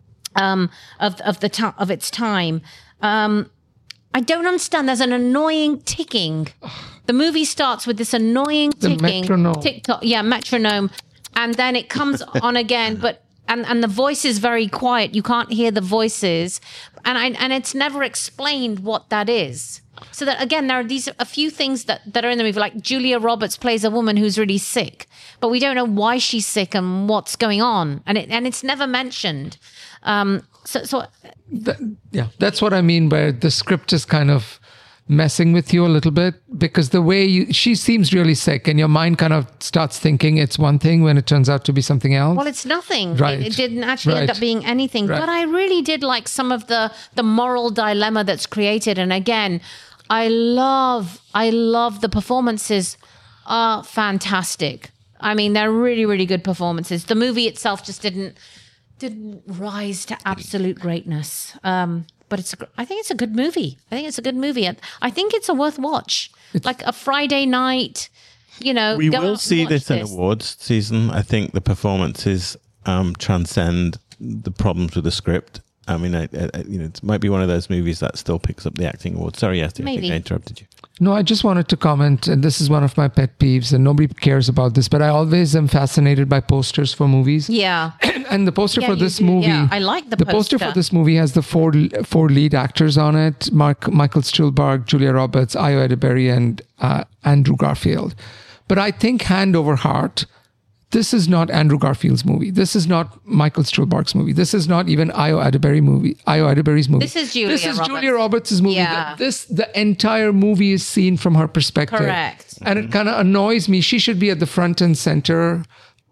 Speaker 2: um, of of the to- of its time. Um, I don't understand. There's an annoying ticking. The movie starts with this annoying ticking.
Speaker 3: The metronome.
Speaker 2: Tick-tock, yeah, metronome. And then it comes on again, but and, and the voice is very quiet. You can't hear the voices. And I, and it's never explained what that is. So that, again, there are these a few things that, that are in the movie, like Julia Roberts plays a woman who's really sick, but we don't know why she's sick and what's going on. And it and it's never mentioned. Um, so, so
Speaker 3: that, yeah, that's what I mean by the script is kind of messing with you a little bit, because the way you, she seems really sick and your mind kind of starts thinking it's one thing when it turns out to be something else.
Speaker 2: Well, it's nothing.
Speaker 3: Right.
Speaker 2: It, it didn't actually
Speaker 3: right.
Speaker 2: end up being anything.
Speaker 3: Right.
Speaker 2: But I really did like some of the, the moral dilemma that's created. And again, I love, I love the performances are fantastic. I mean, they're really, really good performances. The movie itself just didn't, didn't rise to absolute greatness. Um, But it's, a, I think it's a good movie. I think it's a good movie. I think it's a worth watch. It's, like a Friday night, you know.
Speaker 1: We will see this in awards season. I think the performances um, transcend the problems with the script. I mean, I, I, you know, it might be one of those movies that still picks up the acting award. Sorry, Esther, I think I interrupted you.
Speaker 3: No, I just wanted to comment, and this is one of my pet peeves, and nobody cares about this, but I always am fascinated by posters for movies.
Speaker 2: Yeah.
Speaker 3: And the poster
Speaker 2: yeah,
Speaker 3: for this
Speaker 2: do.
Speaker 3: movie,
Speaker 2: yeah, I like the,
Speaker 3: the poster. poster for this movie has the four four lead actors on it: Mark, Michael Stuhlbarg, Julia Roberts, Ayo Edebiri, and uh, Andrew Garfield. But I think hand over heart, this is not Andrew Garfield's movie. This is not Michael Stuhlbarg's movie. This is not even Ayo Edebiri movie. Ayo Edebiri's movie.
Speaker 2: This is Julia.
Speaker 3: This is
Speaker 2: Roberts.
Speaker 3: Julia Roberts' movie.
Speaker 2: Yeah.
Speaker 3: The, this the entire movie is seen from her perspective.
Speaker 2: Correct.
Speaker 3: And it kind of annoys me. She should be at the front and center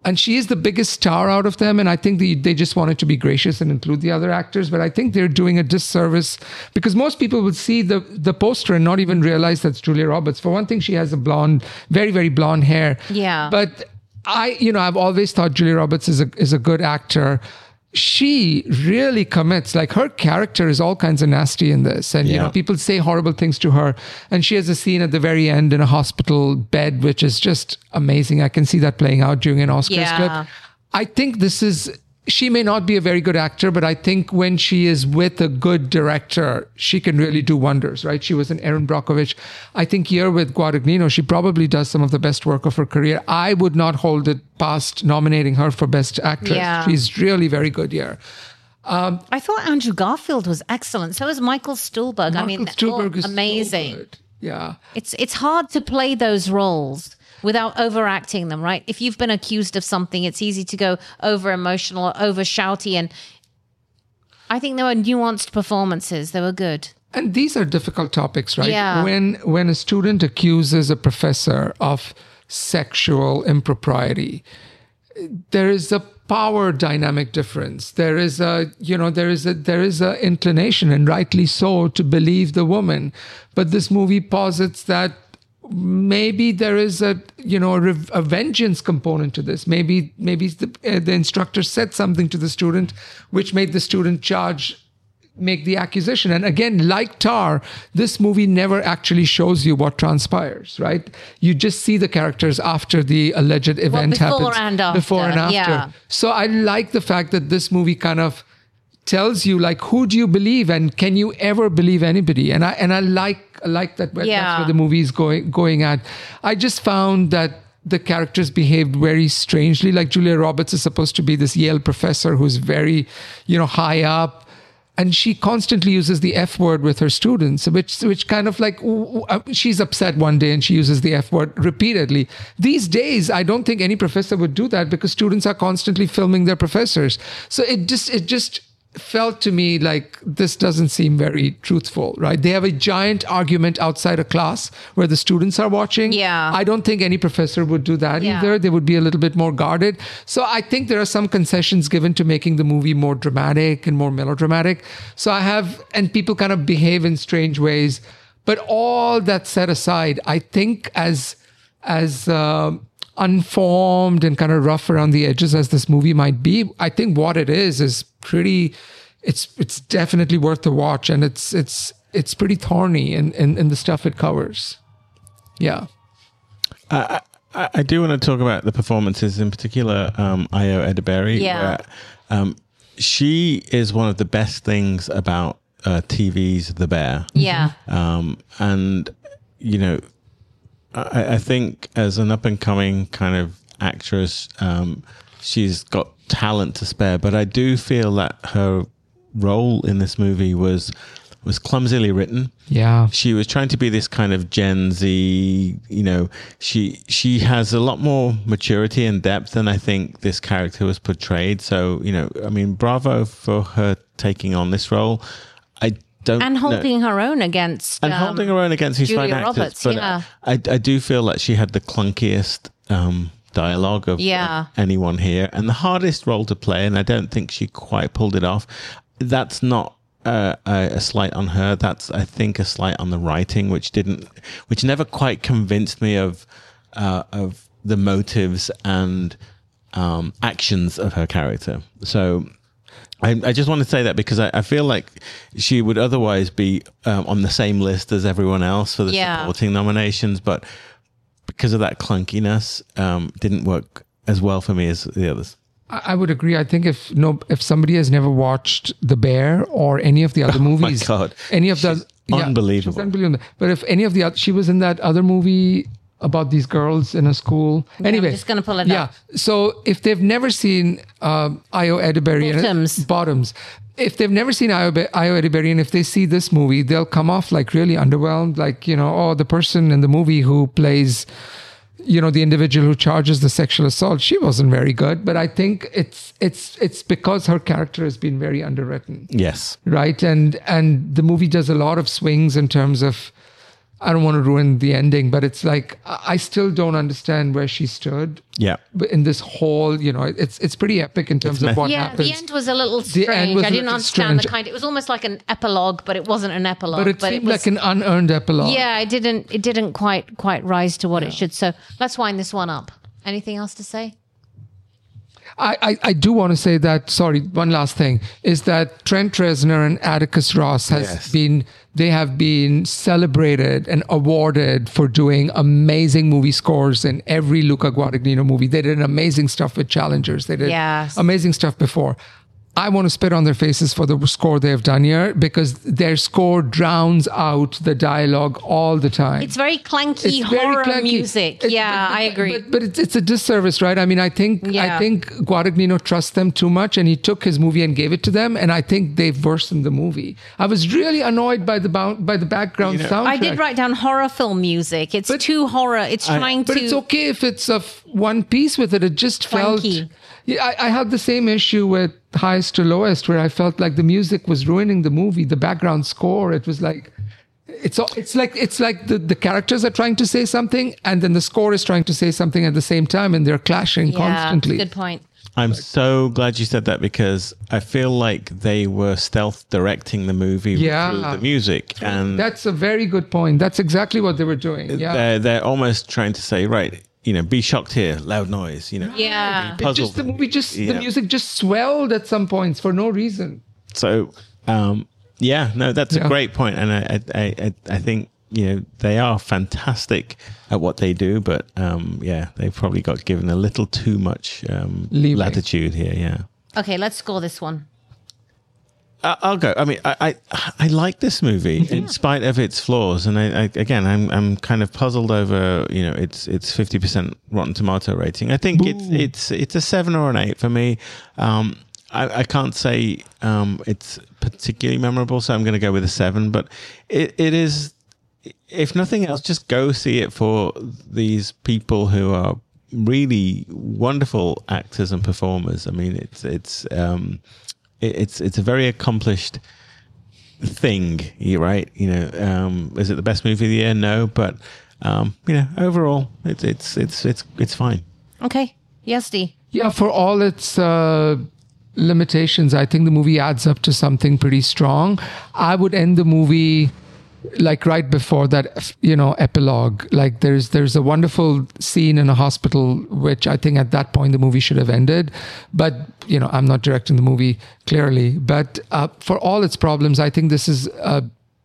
Speaker 3: and she is the biggest star out of them. And I think the, they just wanted to be gracious and include the other actors. But I think they're doing a disservice because most people would see the, the poster and not even realize that's Julia Roberts. For one thing, she has a blonde, very, very blonde hair.
Speaker 2: Yeah.
Speaker 3: But I, you know, I've always thought Julia Roberts is a, is a good actor. She really commits, like her character is all kinds of nasty in this. And, you
Speaker 1: Yeah.
Speaker 3: know, people say horrible things to her. And she has a scene at the very end in a hospital bed, which is just amazing. I can see that playing out during an Oscars
Speaker 2: Yeah.
Speaker 3: clip. I think this is, she may not be a very good actor, but I think when she is with a good director, she can really do wonders, right? She was in Erin Brockovich. I think here with Guadagnino, she probably does some of the best work of her career. I would not hold it past nominating her for Best Actress.
Speaker 2: Yeah.
Speaker 3: She's really very good here.
Speaker 2: I thought Andrew Garfield was excellent. So was Michael Stuhlbarg. I mean,
Speaker 3: Michael Stuhlbarg
Speaker 2: all
Speaker 3: is so
Speaker 2: amazing.
Speaker 3: good. Yeah.
Speaker 2: It's it's hard to play those roles without overacting them, right? If you've been accused of something, it's easy to go over emotional or over shouty. And I think there were nuanced performances. They were good.
Speaker 3: And these are difficult topics, right?
Speaker 2: Yeah.
Speaker 3: When when a student accuses a professor of sexual impropriety, there is a power dynamic difference. There is a, you know, there is a there is a inclination, and rightly so, to believe the woman. But this movie posits that maybe there is a, you know, a, rev- a vengeance component to this. Maybe maybe the, uh, the instructor said something to the student which made the student charge, make the accusation. And again, like Tar, this movie never actually shows you what transpires, right? You just see the characters after the alleged event
Speaker 2: before
Speaker 3: happens.
Speaker 2: and after,
Speaker 3: Before and after.
Speaker 2: yeah.
Speaker 3: So I like the fact that this movie kind of tells you, like, who do you believe, and can you ever believe anybody? And I and I like I like that. Where,
Speaker 2: Yeah.
Speaker 3: That's where the movie is going going at. I just found that the characters behaved very strangely. Like Julia Roberts is supposed to be this Yale professor who's very, you know, high up, and she constantly uses the F word with her students, which which kind of like, ooh, ooh, she's upset one day and she uses the F word repeatedly. These days, I don't think any professor would do that because students are constantly filming their professors. So it just it just felt to me like this doesn't seem very truthful, right? They have a giant argument outside a class where the students are watching.
Speaker 2: Yeah.
Speaker 3: I don't think any professor would do that
Speaker 2: Yeah.
Speaker 3: either. They would be a little bit more guarded. So I think there are some concessions given to making the movie more dramatic and more melodramatic. So I have, and people kind of behave in strange ways. But all that set aside, I think as, as, um, unformed and kind of rough around the edges as this movie might be, I think what it is is pretty, it's it's definitely worth the watch, and it's it's it's pretty thorny in, in, in the stuff it covers. Yeah.
Speaker 1: I, I, I do want to talk about the performances, in particular, um, Ayo Edebiri.
Speaker 2: Yeah.
Speaker 1: Where, um, she is one of the best things about uh, T V's The Bear.
Speaker 2: Yeah.
Speaker 1: Um, and, you know, I, I think as an up and coming kind of actress, um, she's got talent to spare. But I do feel that her role in this movie was was clumsily written.
Speaker 3: Yeah.
Speaker 1: She was trying to be this kind of Gen Z, you know, she she has a lot more maturity and depth than I think this character was portrayed. So, you know, I mean, bravo for her taking on this role. I don't
Speaker 2: And
Speaker 1: know-
Speaker 2: holding her own against
Speaker 1: and
Speaker 2: um,
Speaker 1: holding her own against these fine
Speaker 2: Julia
Speaker 1: actors.
Speaker 2: Roberts,
Speaker 1: but
Speaker 2: yeah.
Speaker 1: I, I do feel that she had the clunkiest um, dialogue of,
Speaker 2: Yeah.
Speaker 1: of anyone here, and the hardest role to play. And I don't think she quite pulled it off. That's not uh, a, a slight on her. That's, I think, a slight on the writing, which didn't, which never quite convinced me of uh, of the motives and um, actions of her character. So. I, I just want to say that because I, I feel like she would otherwise be um, on the same list as everyone else for the
Speaker 2: Yeah.
Speaker 1: supporting nominations, but because of that clunkiness, um, didn't work as well for me as the others.
Speaker 3: I I would agree. I think if no, if somebody has never watched The Bear or any of the other movies,
Speaker 1: Oh God.
Speaker 3: any of the
Speaker 1: She's unbelievable.
Speaker 3: she's unbelievable. But if any of the other, she was in that other movie about these girls in a school. Anyway,
Speaker 2: I'm just gonna pull it
Speaker 3: yeah.
Speaker 2: up.
Speaker 3: So if they've never seen um, Ayo Edebiri, and it-
Speaker 2: Bottoms.
Speaker 3: Bottoms. If they've never seen Ayo, Be- Ayo Edebiri, and if they see this movie, they'll come off like really underwhelmed. Like, you know, oh, the person in the movie who plays, you know, the individual who charges the sexual assault, she wasn't very good. But I think it's it's it's because her character has been very underwritten,
Speaker 1: Yes.
Speaker 3: right? And and the movie does a lot of swings in terms of I don't want to ruin the ending, but it's like I still don't understand where she stood.
Speaker 1: Yeah.
Speaker 3: In this whole, you know, it's it's pretty epic in terms
Speaker 1: It's
Speaker 3: of what
Speaker 2: Yeah,
Speaker 3: happens.
Speaker 2: the end was a little
Speaker 3: The end
Speaker 2: strange.
Speaker 3: was
Speaker 2: I
Speaker 3: a
Speaker 2: didn't
Speaker 3: little
Speaker 2: understand the
Speaker 3: strange.
Speaker 2: kind. It was almost like an epilogue, but it wasn't an epilogue.
Speaker 3: But it
Speaker 2: but
Speaker 3: seemed
Speaker 2: was,
Speaker 3: like an unearned epilogue.
Speaker 2: yeah, it didn't. It didn't quite quite rise to what it should. So let's wind this one up. Anything else to say?
Speaker 3: I, I, I do want to say that, sorry, one last thing, is that Trent Reznor and Atticus Ross has
Speaker 1: Yes.
Speaker 3: been, they have been celebrated and awarded for doing amazing movie scores in every Luca Guadagnino movie. They did amazing stuff with Challengers. They did
Speaker 2: Yes.
Speaker 3: amazing stuff before. I want to spit on their faces for the score they have done here because their score drowns out the dialogue all the time.
Speaker 2: It's very clanky
Speaker 3: It's very
Speaker 2: horror
Speaker 3: clunky.
Speaker 2: music.
Speaker 3: It-
Speaker 2: yeah,
Speaker 3: but-
Speaker 2: I agree.
Speaker 3: But, but it's, it's a disservice, right? I mean, I think
Speaker 2: Yeah.
Speaker 3: I think Guadagnino trusts them too much, and he took his movie and gave it to them, and I think they've worsened the movie. I was really annoyed by the bound, by the background
Speaker 1: You know,
Speaker 3: soundtrack.
Speaker 2: I did write down horror film music. It's too horror. It's
Speaker 1: I-
Speaker 2: trying
Speaker 3: But
Speaker 2: to.
Speaker 3: it's okay if it's a f- one piece with it. It just felt.
Speaker 2: Clunky.
Speaker 3: Yeah, I, I had the same issue with Highest to Lowest, where I felt like the music was ruining the movie. The background score, it was like. It's all- it's like it's like the, the characters are trying to say something, and then the score is trying to say something at the same time, and they're clashing
Speaker 2: yeah,
Speaker 3: constantly.
Speaker 2: good point.
Speaker 1: I'm so glad you said that because I feel like they were stealth directing the movie
Speaker 3: Yeah.
Speaker 1: through the music, and
Speaker 3: That's a very good point. That's exactly what they were doing. Yeah.
Speaker 1: they're they're almost trying to say, right, you know, be shocked here, loud noise, you know,
Speaker 2: Yeah.
Speaker 1: be
Speaker 3: It
Speaker 1: puzzled.
Speaker 3: just the movie just
Speaker 1: Yeah.
Speaker 3: the music just swelled at some points for no reason.
Speaker 1: So, um, yeah, no, that's
Speaker 3: Yeah.
Speaker 1: a great point, and I, I, I, I think you know they are fantastic at what they do, but um, yeah, they've probably got given a little too much um,
Speaker 3: Leeway.
Speaker 1: latitude here. Yeah,
Speaker 2: Okay, let's score this one.
Speaker 1: I- I'll go. I mean, I, I, I like this movie in spite of its flaws, and I, I again, I'm, I'm kind of puzzled over, you know, it's, it's fifty percent Rotten Tomato rating. I think it's, it's, it's a seven or an eight for me. Um, I, I can't say um, it's particularly memorable, so I'm going to go with a seven. But it, it is, if nothing else, just go see it for these people who are really wonderful actors and performers. I mean, it's, it's. Um, it's it's a very accomplished thing, you right? You know, um, is it the best movie of the year? No, but um, you know, overall, it's it's it's it's it's fine.
Speaker 2: Okay. Yes, Dee.
Speaker 3: Yeah, for all its uh, limitations, I think the movie adds up to something pretty strong. I would end the movie like right before that, you know, epilogue. Like there's there's a wonderful scene in a hospital, which I think at that point the movie should have ended. But you know, I'm not directing the movie clearly. But uh, for all its problems, I think this is a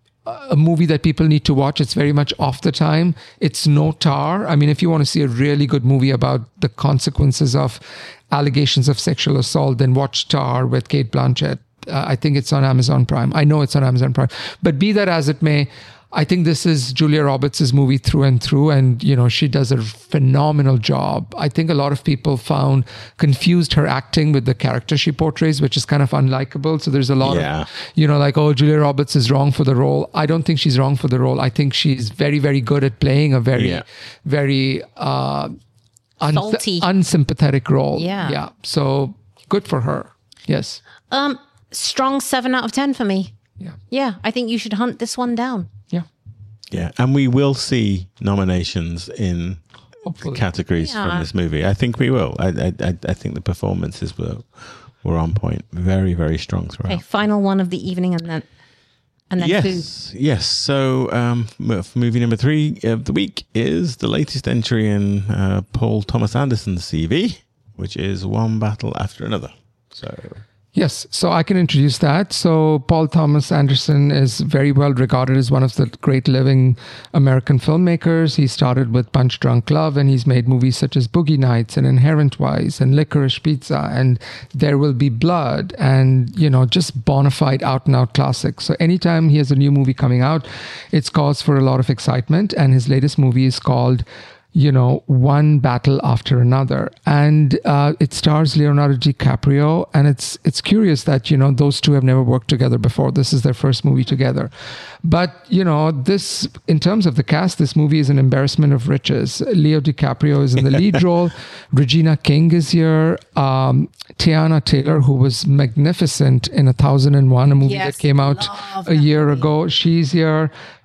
Speaker 3: a movie that people need to watch. It's very much off the time. It's no Tar. I mean, if you want to see a really good movie about the consequences of allegations of sexual assault, then watch Tar with Kate Blanchett. Uh, I think it's on Amazon Prime. I know it's on Amazon Prime. But be that as it may, I think this is Julia Roberts' movie through and through. And, you know, she does a phenomenal job. I think a lot of people found confused her acting with the character she portrays, which is kind of unlikable. So there's a lot
Speaker 1: Yeah.
Speaker 3: of, you know, like, oh, Julia Roberts is wrong for the role. I don't think she's wrong for the role. I think she's very, very good at playing a very,
Speaker 1: Yeah.
Speaker 3: very uh, un-
Speaker 2: Salty.
Speaker 3: unsympathetic role.
Speaker 2: Yeah.
Speaker 3: Yeah. So good for her. Yes.
Speaker 2: Um, strong seven out of ten for me.
Speaker 3: Yeah.
Speaker 2: Yeah, I think you should hunt this one down.
Speaker 3: Yeah.
Speaker 1: Yeah, and we will see nominations in
Speaker 3: Hopefully.
Speaker 1: categories
Speaker 2: Yeah.
Speaker 1: from this movie. I think we will. I I I, I think the performances were were on point. Very very strong throughout.
Speaker 2: Okay, final one of the evening, and then and then food.
Speaker 1: Yes, yes. So, um, m- movie number three of the week is the latest entry in uh, Paul Thomas Anderson's C V, which is One Battle After Another. So,
Speaker 3: Yes, so I can introduce that. So Paul Thomas Anderson is very well regarded as one of the great living American filmmakers. He started with Punch Drunk Love, and he's made movies such as Boogie Nights and Inherent Vice and Licorice Pizza and There Will Be Blood, and, you know, just bona fide out and out classics. So anytime he has a new movie coming out, it's cause for a lot of excitement. And his latest movie is called, you know, One Battle After Another, and uh, it stars Leonardo DiCaprio. And it's it's curious that, you know, those two have never worked together before. This is their first movie together. But, you know, this, in terms of the cast, this movie is an embarrassment of riches. Leo DiCaprio is in the lead role. Regina King is here. Um, Tiana Taylor, who was magnificent in one thousand one, a movie
Speaker 2: Yes,
Speaker 3: that came out
Speaker 2: love
Speaker 3: a
Speaker 2: that
Speaker 3: year
Speaker 2: movie.
Speaker 3: ago. She's here.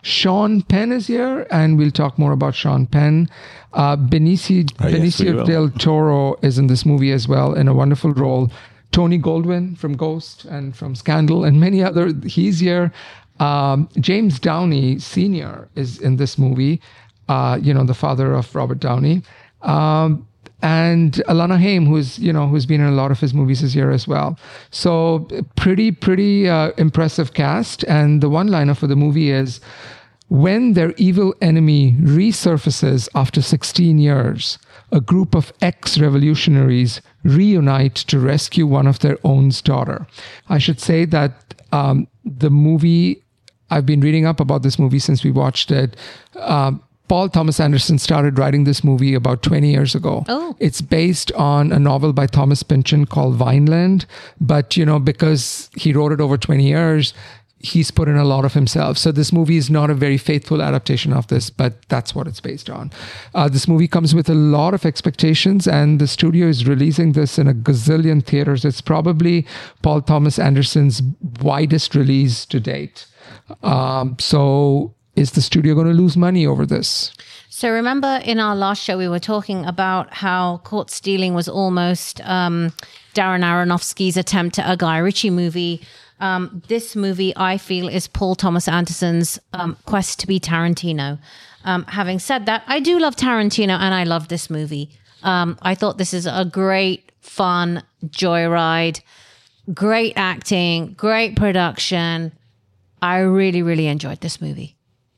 Speaker 3: Sean Penn is here, and we'll talk more about Sean Penn. Uh, Benicio,
Speaker 1: Oh, yes, we
Speaker 3: Benicio
Speaker 1: will.
Speaker 3: del Toro is in this movie as well in a wonderful role. Tony Goldwyn from Ghost and from Scandal and many other. He's here. Um, James Downey Senior is in this movie. Uh, you know, the father of Robert Downey. Um, and Alana Haim, who's, you know, who's been in a lot of his movies, is here as well. So pretty, pretty uh, impressive cast. And the one-liner for the movie is, when their evil enemy resurfaces after sixteen years, a group of ex-revolutionaries reunite to rescue one of their own's daughter. I should say that um, the movie, I've been reading up about this movie since we watched it. Um, Paul Thomas Anderson started writing this movie about twenty years ago.
Speaker 2: Oh.
Speaker 3: It's based on a novel by Thomas Pynchon called Vineland. But, you know, because he wrote it over twenty years, he's put in a lot of himself. So this movie is not a very faithful adaptation of this, but that's what it's based on. Uh, this movie comes with a lot of expectations, and the studio is releasing this in a gazillion theaters. It's probably Paul Thomas Anderson's widest release to date. Um, so is the studio going to lose money over this?
Speaker 2: So remember in our last show, we were talking about how Caught Stealing was almost um, Darren Aronofsky's attempt at a Guy Ritchie movie. Um, this movie, I feel, is Paul Thomas Anderson's um, quest to be Tarantino. Um, having said that, I do love Tarantino, and I love this movie. Um, I thought this is a great, fun joyride, great acting, great production. I really, really enjoyed this movie.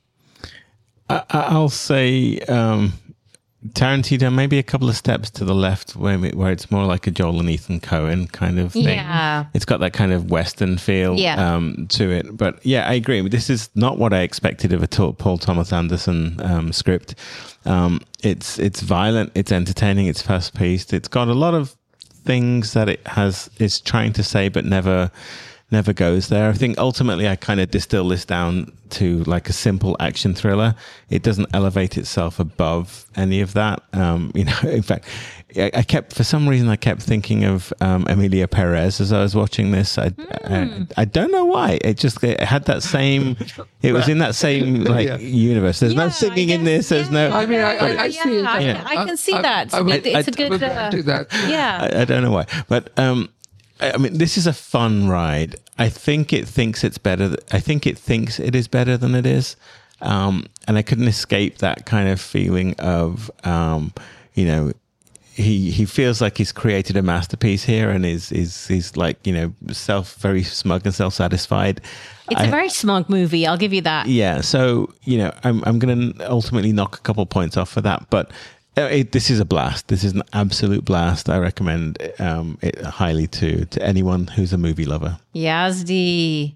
Speaker 1: I, I'll say um, Tarantino, maybe a couple of steps to the left, where it, where it's more like a Joel and Ethan Coen kind of thing.
Speaker 2: Yeah.
Speaker 1: It's got that kind of Western feel
Speaker 2: Yeah.
Speaker 1: um, to it. But yeah, I agree. This is not what I expected of a t- Paul Thomas Anderson um, script. Um, it's it's violent, it's entertaining, it's fast paced. It's got a lot of things that it has is trying to say, but never. never goes there. I think ultimately I kind of distill this down to like a simple action thriller. It doesn't elevate itself above any of that. Um, you know, in fact, I, I kept, for some reason, I kept thinking of um, Emilia Perez as I was watching this. I,
Speaker 2: Mm.
Speaker 1: I, I don't know why. It just it had that same, it was in that same like
Speaker 3: Yeah.
Speaker 1: universe. There's no
Speaker 2: Yeah,
Speaker 1: singing
Speaker 2: I
Speaker 1: in
Speaker 2: guess,
Speaker 1: this. There's
Speaker 2: yeah.
Speaker 1: no,
Speaker 3: I mean, I, I, I
Speaker 2: Yeah,
Speaker 3: see it.
Speaker 2: I,
Speaker 1: Yeah.
Speaker 2: I can see
Speaker 3: I-
Speaker 2: that.
Speaker 3: I will-
Speaker 2: It- it's a
Speaker 1: I-
Speaker 2: good.
Speaker 3: We'll
Speaker 2: Uh,
Speaker 3: do that.
Speaker 2: yeah.
Speaker 1: I, I don't know why, but um, I I mean, this is a fun ride. I think it thinks it's better. th- I think it thinks it is better than it is, um, and I couldn't escape that kind of feeling of, um, you know, he he feels like he's created a masterpiece here, and is is is like, you know, self very smug and self satisfied.
Speaker 2: It's a very smug movie. I'll give you that.
Speaker 1: Yeah, so you know, I'm I'm going to ultimately knock a couple points off for that, but uh, it, this is a blast. This is an absolute blast. I recommend um, it highly to to anyone who's a movie lover.
Speaker 2: Yazdi.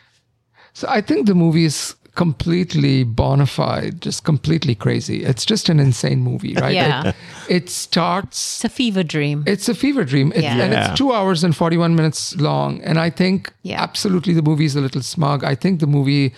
Speaker 3: So I think the movie is completely bona fide, just completely crazy. It's just an insane movie, right?
Speaker 2: Yeah.
Speaker 3: It, it starts.
Speaker 2: It's a fever dream.
Speaker 3: It's a fever dream. It,
Speaker 2: Yeah.
Speaker 3: And
Speaker 1: Yeah.
Speaker 3: it's two hours and forty-one minutes long. And I think
Speaker 2: Yeah.
Speaker 3: absolutely the movie is a little smug. I think the movie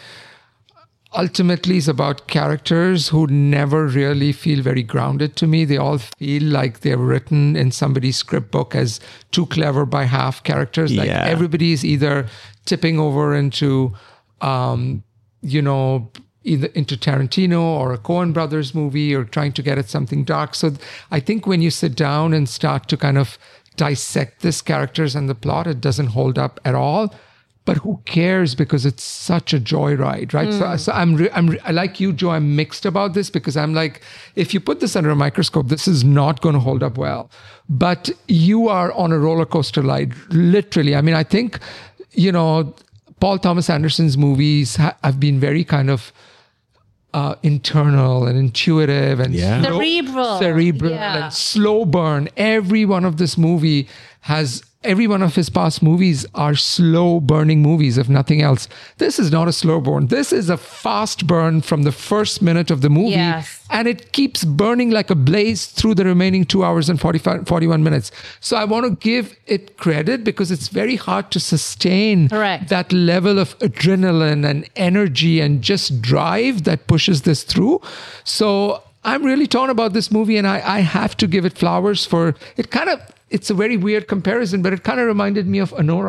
Speaker 3: ultimately is about characters who never really feel very grounded to me. They all feel like they're written in somebody's script book as too clever by half characters. Like
Speaker 1: Yeah.
Speaker 3: everybody is either tipping over into, um, you know, either into Tarantino or a Coen Brothers movie, or trying to get at something dark. So I think when you sit down and start to kind of dissect these characters and the plot, it doesn't hold up at all. But who cares, because it's such a joyride, right? So, so I'm, re- I'm re- like you, Joe. I'm mixed about this, because I'm like, if you put this under a microscope, this is not going to hold up well. But you are on a roller coaster ride, literally. I mean, I think, you know, Paul Thomas Anderson's movies ha- have been very kind of uh, internal and intuitive and
Speaker 1: Yeah.
Speaker 3: slow-
Speaker 2: Cerebral.
Speaker 3: cerebral
Speaker 2: Yeah.
Speaker 3: and slow burn. Every one of this movie has. Every one of his past movies are slow burning movies, if nothing else. This is not a slow burn. This is a fast burn from the first minute of the movie.
Speaker 2: Yes.
Speaker 3: And it keeps burning like a blaze through the remaining two hours and forty-five, forty-one minutes. So I want to give it credit, because it's very hard to sustain
Speaker 2: Correct.
Speaker 3: that level of adrenaline and energy and just drive that pushes this through. So I'm really torn about this movie, and I, I have to give it flowers for it. Kind of, it's a very weird comparison, but it kind of reminded me of Anora,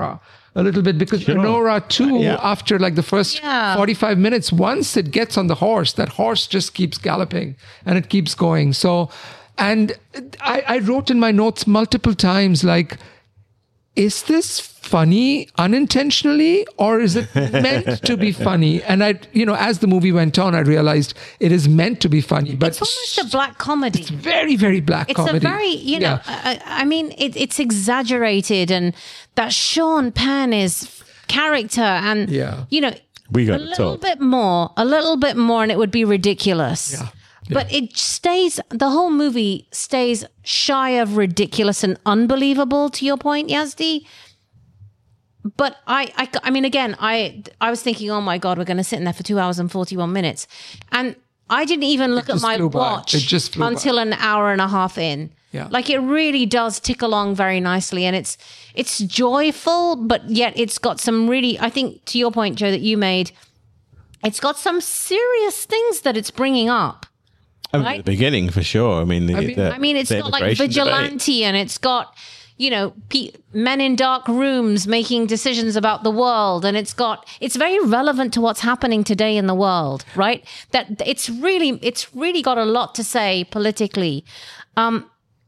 Speaker 3: a little bit because
Speaker 1: Sure.
Speaker 3: Nora too,
Speaker 1: Yeah.
Speaker 3: after like the first
Speaker 2: Yeah.
Speaker 3: forty-five minutes, once it gets on the horse, that horse just keeps galloping and it keeps going. So, and I, I wrote in my notes multiple times, like, is this funny unintentionally or is it meant to be funny? And I, you know, as the movie went on, I realized it is meant to be funny, but
Speaker 2: It's almost a black comedy.
Speaker 3: very, very black
Speaker 2: It's
Speaker 3: comedy.
Speaker 2: a very, you know,
Speaker 3: Yeah.
Speaker 2: I, I mean, it, it's exaggerated, and that Sean Penn is character, and
Speaker 3: Yeah.
Speaker 2: you know,
Speaker 1: We
Speaker 2: a
Speaker 1: got to
Speaker 2: little
Speaker 1: talk.
Speaker 2: bit more, a little bit more, and it would be ridiculous.
Speaker 3: Yeah.
Speaker 2: But it stays, the whole movie stays shy of ridiculous and unbelievable, to your point, Yazdi. But I, I, I mean, again, I, I was thinking, oh my God, we're going to sit in there for two hours and forty-one minutes. And I didn't even look at
Speaker 3: just
Speaker 2: my
Speaker 3: flew by.
Speaker 2: watch
Speaker 3: It just flew by.
Speaker 2: until an hour and a half in.
Speaker 3: Yeah.
Speaker 2: Like it really does tick along very nicely. And it's, it's joyful, but yet it's got some really, I think to your point, Joe, that you made, it's got some serious things that it's bringing up.
Speaker 1: I mean,
Speaker 2: Right?
Speaker 1: at the beginning, for sure. I mean, the,
Speaker 3: I mean-
Speaker 1: the,
Speaker 2: I mean, it's
Speaker 1: the
Speaker 2: got like
Speaker 1: immigration debate.
Speaker 2: vigilante, and it's got, you know, pe- men in dark rooms making decisions about the world, and it's got, it's very relevant to what's happening today in the world, right? That it's really, it's really got a lot to say politically, um,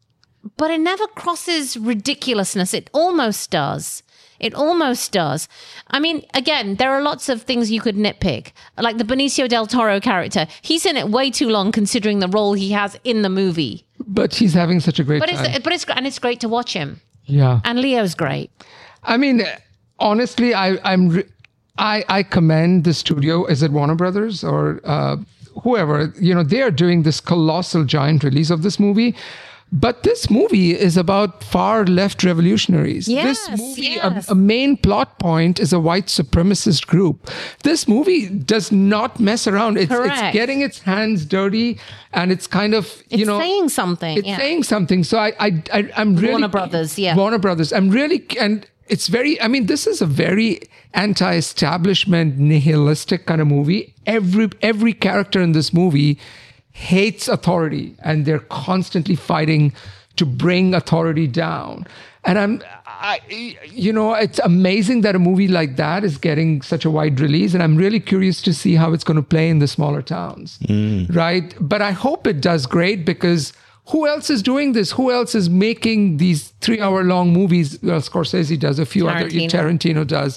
Speaker 2: but it never crosses ridiculousness. It almost does. It almost does. I mean, again, there are lots of things you could nitpick, like the Benicio del Toro character. He's in it way too long, considering the role he has in the movie.
Speaker 3: But he's having such a great
Speaker 2: But
Speaker 3: time.
Speaker 2: it's but it's and it's great to watch him.
Speaker 3: yeah.
Speaker 2: And Leo's great.
Speaker 3: I mean, honestly, I, I'm re- I I commend the studio. Is it Warner Brothers or uh, whoever? You know, they are doing this colossal, giant release of this movie. But this movie is about far left revolutionaries.
Speaker 2: Yes,
Speaker 3: this movie,
Speaker 2: yes.
Speaker 3: a, a main plot point is a white supremacist group. This movie does not mess around. It's, it's
Speaker 2: Correct.
Speaker 3: getting its hands dirty, and it's kind of you
Speaker 2: It's
Speaker 3: know
Speaker 2: saying something.
Speaker 3: it's
Speaker 2: yeah.
Speaker 3: saying something. So I, I, I I'm really
Speaker 2: Warner Brothers, yeah.
Speaker 3: Warner Brothers. I'm really, and it's very. I mean, this is a very anti-establishment, nihilistic kind of movie. Every every character in this movie hates authority, and they're constantly fighting to bring authority down. And I'm, I, you know, it's amazing that a movie like that is getting such a wide release. And I'm really curious to see how it's going to play in the smaller towns, right? But I hope it does great, because who else is doing this? Who else is making these three-hour-long movies? Well, Scorsese does, a few other,
Speaker 2: Tarantino.
Speaker 3: Tarantino does,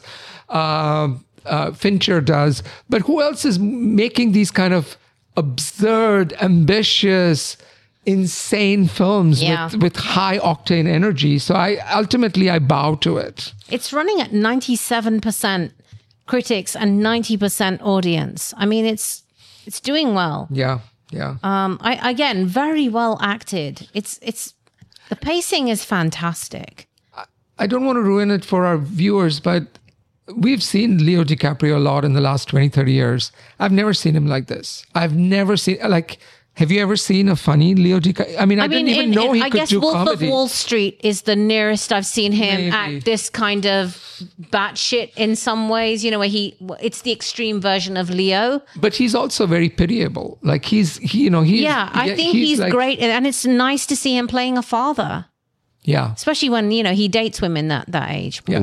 Speaker 3: uh, uh, Fincher does. But who else is making these kind of absurd, ambitious, insane films
Speaker 2: Yeah.
Speaker 3: with, with high octane energy? So I ultimately I bow to it.
Speaker 2: It's running at ninety-seven percent critics and ninety percent audience. I mean, it's it's doing well.
Speaker 3: Yeah, yeah.
Speaker 2: Um, I again, very well acted. It's it's the pacing is fantastic.
Speaker 3: I don't want to ruin it for our viewers, but we've seen Leo DiCaprio a lot in the last twenty, thirty years. I've never seen him like this. I've never seen, like, have you ever seen a funny Leo DiCaprio? I mean, I,
Speaker 2: I mean,
Speaker 3: didn't even
Speaker 2: in-
Speaker 3: know
Speaker 2: in-
Speaker 3: he
Speaker 2: I
Speaker 3: could
Speaker 2: guess
Speaker 3: do
Speaker 2: Wolf
Speaker 3: comedy.
Speaker 2: of Wall Street is the nearest I've seen him
Speaker 3: Maybe.
Speaker 2: act this kind of batshit in some ways. You know, where he it's the extreme version of Leo.
Speaker 3: But he's also very pitiable. Like he's, he, you know, he's.
Speaker 2: Yeah, I think he's,
Speaker 3: like-
Speaker 2: great, and and it's nice to see him playing a father,
Speaker 3: Yeah.
Speaker 2: especially when you know he dates women that that age.
Speaker 3: Yeah.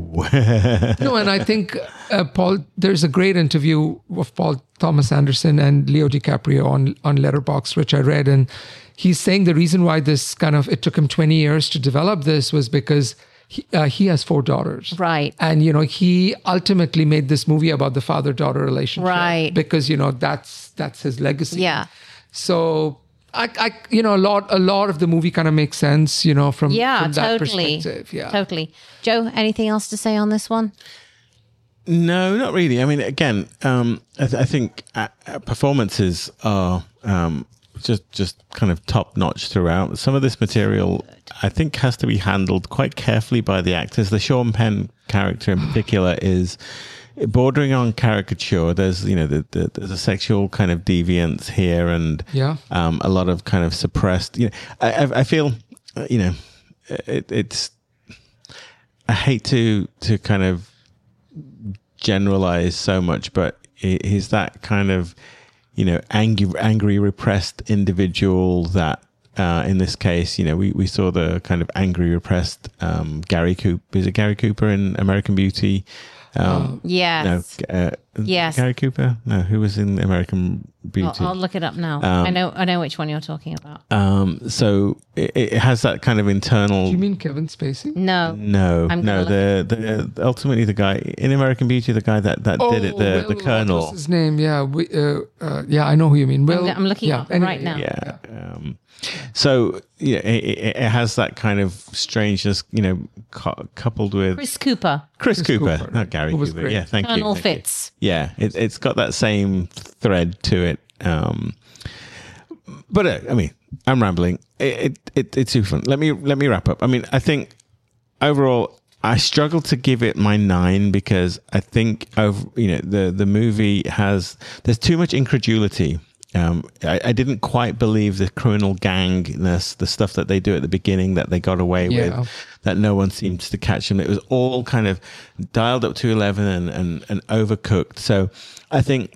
Speaker 3: No, and I think uh, Paul, there's a great interview of Paul Thomas Anderson and Leo DiCaprio on on Letterboxd, which I read, and he's saying the reason why this kind of it took him twenty years to develop this was because he, uh, he has four daughters,
Speaker 2: Right.
Speaker 3: And you know he ultimately made this movie about the father-daughter relationship,
Speaker 2: Right.
Speaker 3: Because you know that's that's his legacy,
Speaker 2: Yeah.
Speaker 3: So. I, I, you know, a lot, a lot of the movie kind of makes sense, you know, from,
Speaker 2: Yeah,
Speaker 3: from that
Speaker 2: totally.
Speaker 3: perspective. Yeah,
Speaker 2: Totally. Joe, anything else to say on this one?
Speaker 1: No, not really. I mean, again, um, I, th- I think uh, uh, performances are um, just just kind of top notch throughout. Some of this material, I think, has to be handled quite carefully by the actors. The Sean Penn character in particular is bordering on caricature. There's, you know, the, the, there's a sexual kind of deviance here, and
Speaker 3: Yeah.
Speaker 1: um, a lot of kind of suppressed. You know, I, I, I feel, uh, you know, it, it's. I hate to to kind of generalize so much, but he- he's that kind of, you know, angry, angry, repressed individual that uh, in this case, you know, we, we saw the kind of angry, repressed um, Gary Cooper. Is it Gary Cooper in American Beauty? Um,
Speaker 2: yes.
Speaker 1: No, uh,
Speaker 2: yes.
Speaker 1: Gary Cooper? No, who was in American Beauty?
Speaker 2: I'll, I'll look it up now.
Speaker 1: Um,
Speaker 2: I know I know which one you're talking about.
Speaker 1: Um, so it, it has that kind of internal.
Speaker 3: Do you mean Kevin Spacey?
Speaker 2: No.
Speaker 1: No,
Speaker 2: I'm
Speaker 1: no.
Speaker 2: gonna
Speaker 1: The, the ultimately the guy in American Beauty, the guy that, that did it, the
Speaker 3: Will,
Speaker 1: the Colonel.
Speaker 3: What was his name? Yeah, we, uh, uh, yeah, I know who you mean. Will,
Speaker 2: I'm looking
Speaker 3: yeah,
Speaker 2: up
Speaker 3: anyway,
Speaker 2: right now.
Speaker 1: Yeah. Um, so yeah, it, it it has that kind of strangeness, you know, cu- coupled with
Speaker 2: Chris Cooper.
Speaker 1: Chris,
Speaker 3: Chris
Speaker 1: Cooper,
Speaker 3: Cooper,
Speaker 1: not Gary
Speaker 3: who was
Speaker 1: Cooper.
Speaker 3: great.
Speaker 1: Yeah, thank
Speaker 2: Colonel
Speaker 1: you. thank you.
Speaker 2: Fitz.
Speaker 1: Yeah, it, it's got that same thread to it. Um, but uh, I mean, I'm rambling. It, it, it it's too fun. Let me let me wrap up. I mean, I think overall, I struggle to give it my nine because I think over you know the the movie has there's too much incredulity. Um, I, I didn't quite believe the criminal gangness, the stuff that they do at the beginning that they got away
Speaker 3: Yeah.
Speaker 1: with, that no one seems to catch them. It was all kind of dialed up to eleven and, and, and overcooked. So I think,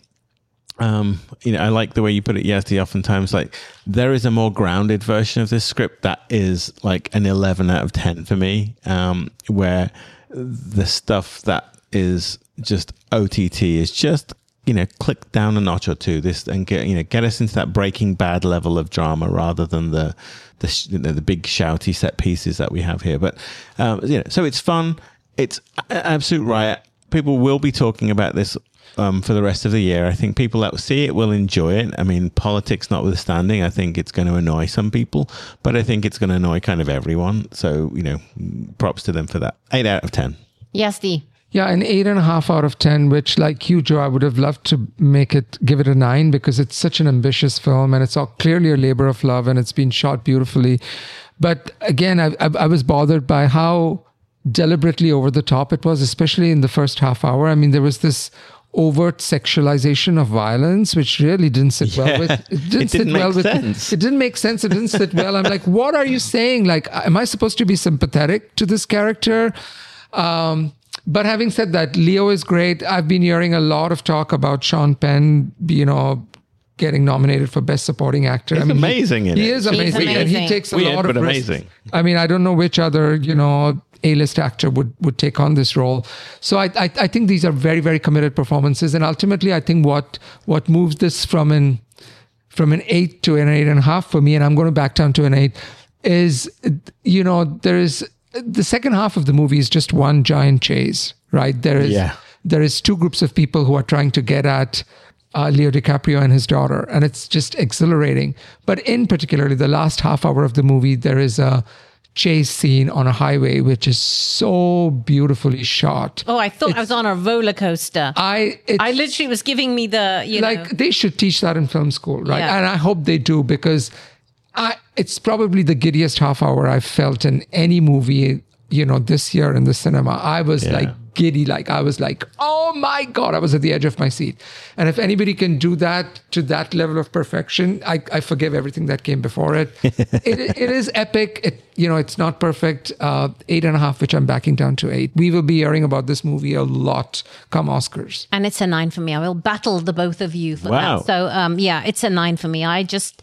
Speaker 1: um, you know, I like the way you put it, Yazdi, oftentimes, like, there is a more grounded version of this script that is like an eleven out of ten for me, um, where the stuff that is just O T T is just, you know, click down a notch or two, this and get, you know, get us into that Breaking Bad level of drama rather than the, the, sh- you know, the big shouty set pieces that we have here. But, um, you know, so it's fun. It's a- absolute riot. People will be talking about this, um, for the rest of the year. I think people that see it will enjoy it. I mean, politics notwithstanding, I think it's going to annoy some people, but I think it's going to annoy kind of everyone. So, you know, props to them for that. Eight out of ten.
Speaker 2: Yes, D.
Speaker 3: Yeah, an eight and a half out of ten, which, like you, Joe, I would have loved to make it, give it a nine because it's such an ambitious film and it's all clearly a labor of love and it's been shot beautifully. But again, I, I, I was bothered by how deliberately over the top it was, especially in the first half hour. I mean, there was this overt sexualization of violence, which really didn't sit well with. It didn't,
Speaker 1: It didn't
Speaker 3: sit
Speaker 1: make
Speaker 3: well with.
Speaker 1: sense.
Speaker 3: It didn't make sense. It didn't sit well. I'm like, what are you saying? Like, am I supposed to be sympathetic to this character? Um, But having said that, Leo is great. I've been hearing a lot of talk about Sean Penn, you know, getting nominated for Best Supporting Actor.
Speaker 1: He's
Speaker 3: I mean,
Speaker 1: amazing
Speaker 3: he,
Speaker 1: in
Speaker 3: he
Speaker 1: it.
Speaker 3: is amazing, and he
Speaker 2: amazing.
Speaker 3: takes a
Speaker 1: Weird,
Speaker 3: lot of
Speaker 1: but
Speaker 3: risks.
Speaker 1: amazing.
Speaker 3: I mean, I don't know which other, you know, A-list actor would would take on this role. So I, I I think these are very very committed performances, and ultimately I think what what moves this from an from an eight to an eight and a half for me, and I'm going to back down to an eight, is, you know, there is the second half of the movie is just one giant chase, right? There is
Speaker 1: Yeah.
Speaker 3: there is two groups of people who are trying to get at uh, Leo DiCaprio and his daughter, and it's just exhilarating. But in particularly the last half hour of the movie, there is a chase scene on a highway which is so beautifully shot.
Speaker 2: Oh, I thought I was on a roller coaster.
Speaker 3: I it's,
Speaker 2: I literally was giving me the, you
Speaker 3: like
Speaker 2: know.
Speaker 3: they should teach that in film school, right?
Speaker 2: Yeah.
Speaker 3: And I hope they do, because I it's probably the giddiest half hour I've felt in any movie, you know, this year in the cinema. I was
Speaker 1: Yeah.
Speaker 3: like giddy, like I was like, oh my God, I was at the edge of my seat. And if anybody can do that to that level of perfection, I, I forgive everything that came before it. it. It is epic. It, you know, it's not perfect. Uh, eight and a half, which I'm backing down to eight. We will be hearing about this movie a lot come Oscars.
Speaker 2: And it's a nine for me. I will battle the both of you for
Speaker 1: Wow.
Speaker 2: that. So, um, yeah, it's a nine for me. I just,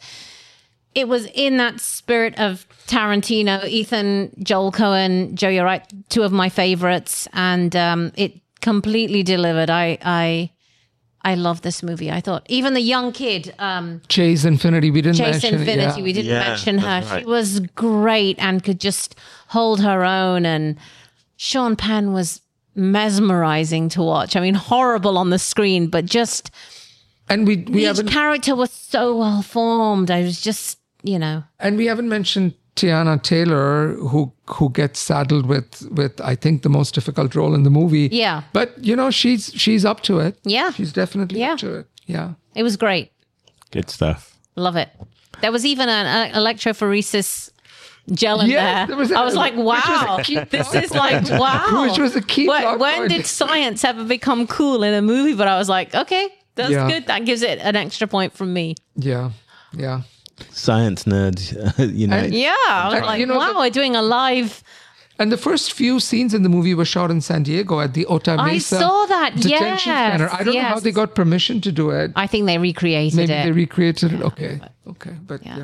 Speaker 2: it was in that spirit of Tarantino, Ethan, Joel Cohen, Joe, you're right, two of my favorites, and um, it completely delivered. I, I, I love this movie. I thought even the young kid, um,
Speaker 3: Chase Infinity, we didn't
Speaker 2: Chase
Speaker 3: mention.
Speaker 2: Infinity,
Speaker 3: yeah.
Speaker 2: we didn't
Speaker 1: Yeah,
Speaker 2: mention her.
Speaker 1: that's right.
Speaker 2: She was great and could just hold her own. And Sean Penn was mesmerizing to watch. I mean, horrible on the screen, but just
Speaker 3: And we we
Speaker 2: each
Speaker 3: haven't
Speaker 2: character was so well formed. I was just, you know,
Speaker 3: And we haven't mentioned Tiana Taylor, who who gets saddled with with I think the most difficult role in the movie.
Speaker 2: Yeah.
Speaker 3: But you know, she's she's up to it.
Speaker 2: Yeah.
Speaker 3: She's definitely
Speaker 2: Yeah.
Speaker 3: up to it. Yeah.
Speaker 2: it was great.
Speaker 1: Good stuff.
Speaker 2: Love it. There was even an uh, electrophoresis gel in
Speaker 3: Yes,
Speaker 2: there.
Speaker 3: there was a-
Speaker 2: I was like,
Speaker 3: which was a
Speaker 2: wow,
Speaker 3: key
Speaker 2: this
Speaker 3: plot
Speaker 2: is like,
Speaker 3: point.
Speaker 2: wow.
Speaker 3: Which was a key
Speaker 2: When,
Speaker 3: plot
Speaker 2: when
Speaker 3: point.
Speaker 2: did science ever become cool in a movie? But I was like, okay, that's
Speaker 3: Yeah.
Speaker 2: good. That gives it an extra point from me.
Speaker 3: Yeah. Yeah.
Speaker 1: Science nerd, you know.
Speaker 3: And-
Speaker 2: Yeah, I was
Speaker 3: And
Speaker 2: like,
Speaker 3: you know,
Speaker 2: wow,
Speaker 3: the-
Speaker 2: we're doing a live.
Speaker 3: And the first few scenes in the movie were shot in San Diego at the Ota
Speaker 2: I
Speaker 3: Mesa
Speaker 2: saw that,
Speaker 3: detention
Speaker 2: yes,
Speaker 3: center. I don't know how
Speaker 2: yes.
Speaker 3: they got permission to do it.
Speaker 2: I think they recreated
Speaker 3: Maybe
Speaker 2: it.
Speaker 3: they recreated it. Okay. Okay. But
Speaker 2: Yeah.
Speaker 3: yeah.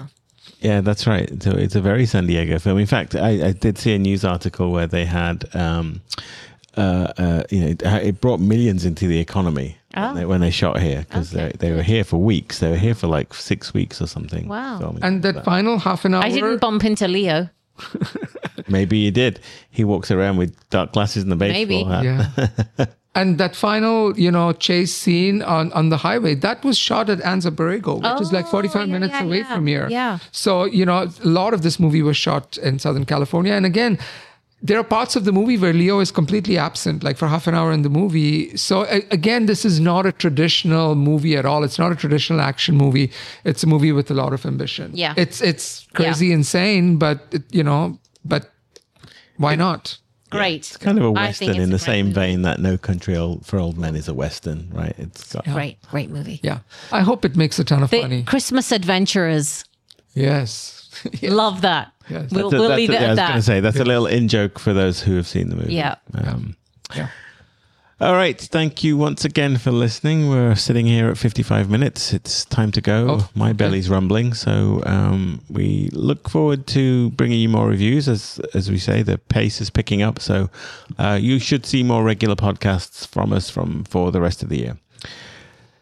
Speaker 1: Yeah, that's right. So it's a very San Diego film. In fact, I, I did see a news article where they had, um, uh, uh, you know, it brought millions into the economy
Speaker 2: Oh.
Speaker 1: when, they, when they shot here because
Speaker 2: Okay.
Speaker 1: they, they were here for weeks. They were here for like six weeks or something.
Speaker 2: Wow.
Speaker 1: filming.
Speaker 3: And that final half an hour.
Speaker 2: I didn't bump into Leo.
Speaker 1: Maybe you did. He walks around with dark glasses and a baseball
Speaker 2: Maybe.
Speaker 1: hat.
Speaker 3: Yeah. And that final, you know, chase scene on, on the highway, that was shot at Anza Borrego, which is like
Speaker 2: Oh,
Speaker 3: forty-five
Speaker 2: yeah,
Speaker 3: minutes
Speaker 2: yeah,
Speaker 3: away
Speaker 2: yeah.
Speaker 3: from here.
Speaker 2: Yeah.
Speaker 3: So, you know, a lot of this movie was shot in Southern California. And again, there are parts of the movie where Leo is completely absent, like for half an hour in the movie. So a- again, this is not a traditional movie at all. It's not a traditional action movie. It's a movie with a lot of ambition.
Speaker 2: Yeah.
Speaker 3: It's, it's crazy insane, but, it, you know, but why not?
Speaker 2: Great.
Speaker 1: It's kind of a
Speaker 2: I think
Speaker 1: Western
Speaker 2: it's
Speaker 1: in
Speaker 2: a
Speaker 1: the
Speaker 2: great
Speaker 1: same
Speaker 2: movie.
Speaker 1: vein that No Country Old, for Old Men is a Western, right? It's got,
Speaker 2: Great, great movie.
Speaker 3: Yeah. I hope it makes a ton of
Speaker 2: The
Speaker 3: money.
Speaker 2: Christmas Adventurers.
Speaker 3: Yes. Yes.
Speaker 2: Love that.
Speaker 3: Yes.
Speaker 2: We'll,
Speaker 1: That's a-
Speaker 2: we'll
Speaker 1: that's
Speaker 2: leave
Speaker 1: a-
Speaker 2: it
Speaker 1: yeah, I
Speaker 2: at
Speaker 1: was going to
Speaker 2: that.
Speaker 1: say, that's a little in-joke for those who have seen the movie.
Speaker 2: Yeah.
Speaker 1: Um,
Speaker 3: Yeah.
Speaker 1: All right. Thank you once again for listening. We're sitting here at fifty-five minutes. It's time to go.
Speaker 3: Oh,
Speaker 1: My
Speaker 3: okay.
Speaker 1: belly's rumbling. So um, we look forward to bringing you more reviews. As as we say, the pace is picking up. So uh, you should see more regular podcasts from us from for the rest of the year.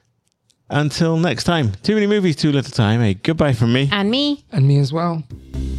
Speaker 1: Until next time, too many movies, too little time. A goodbye from me.
Speaker 2: And me.
Speaker 3: And me as well.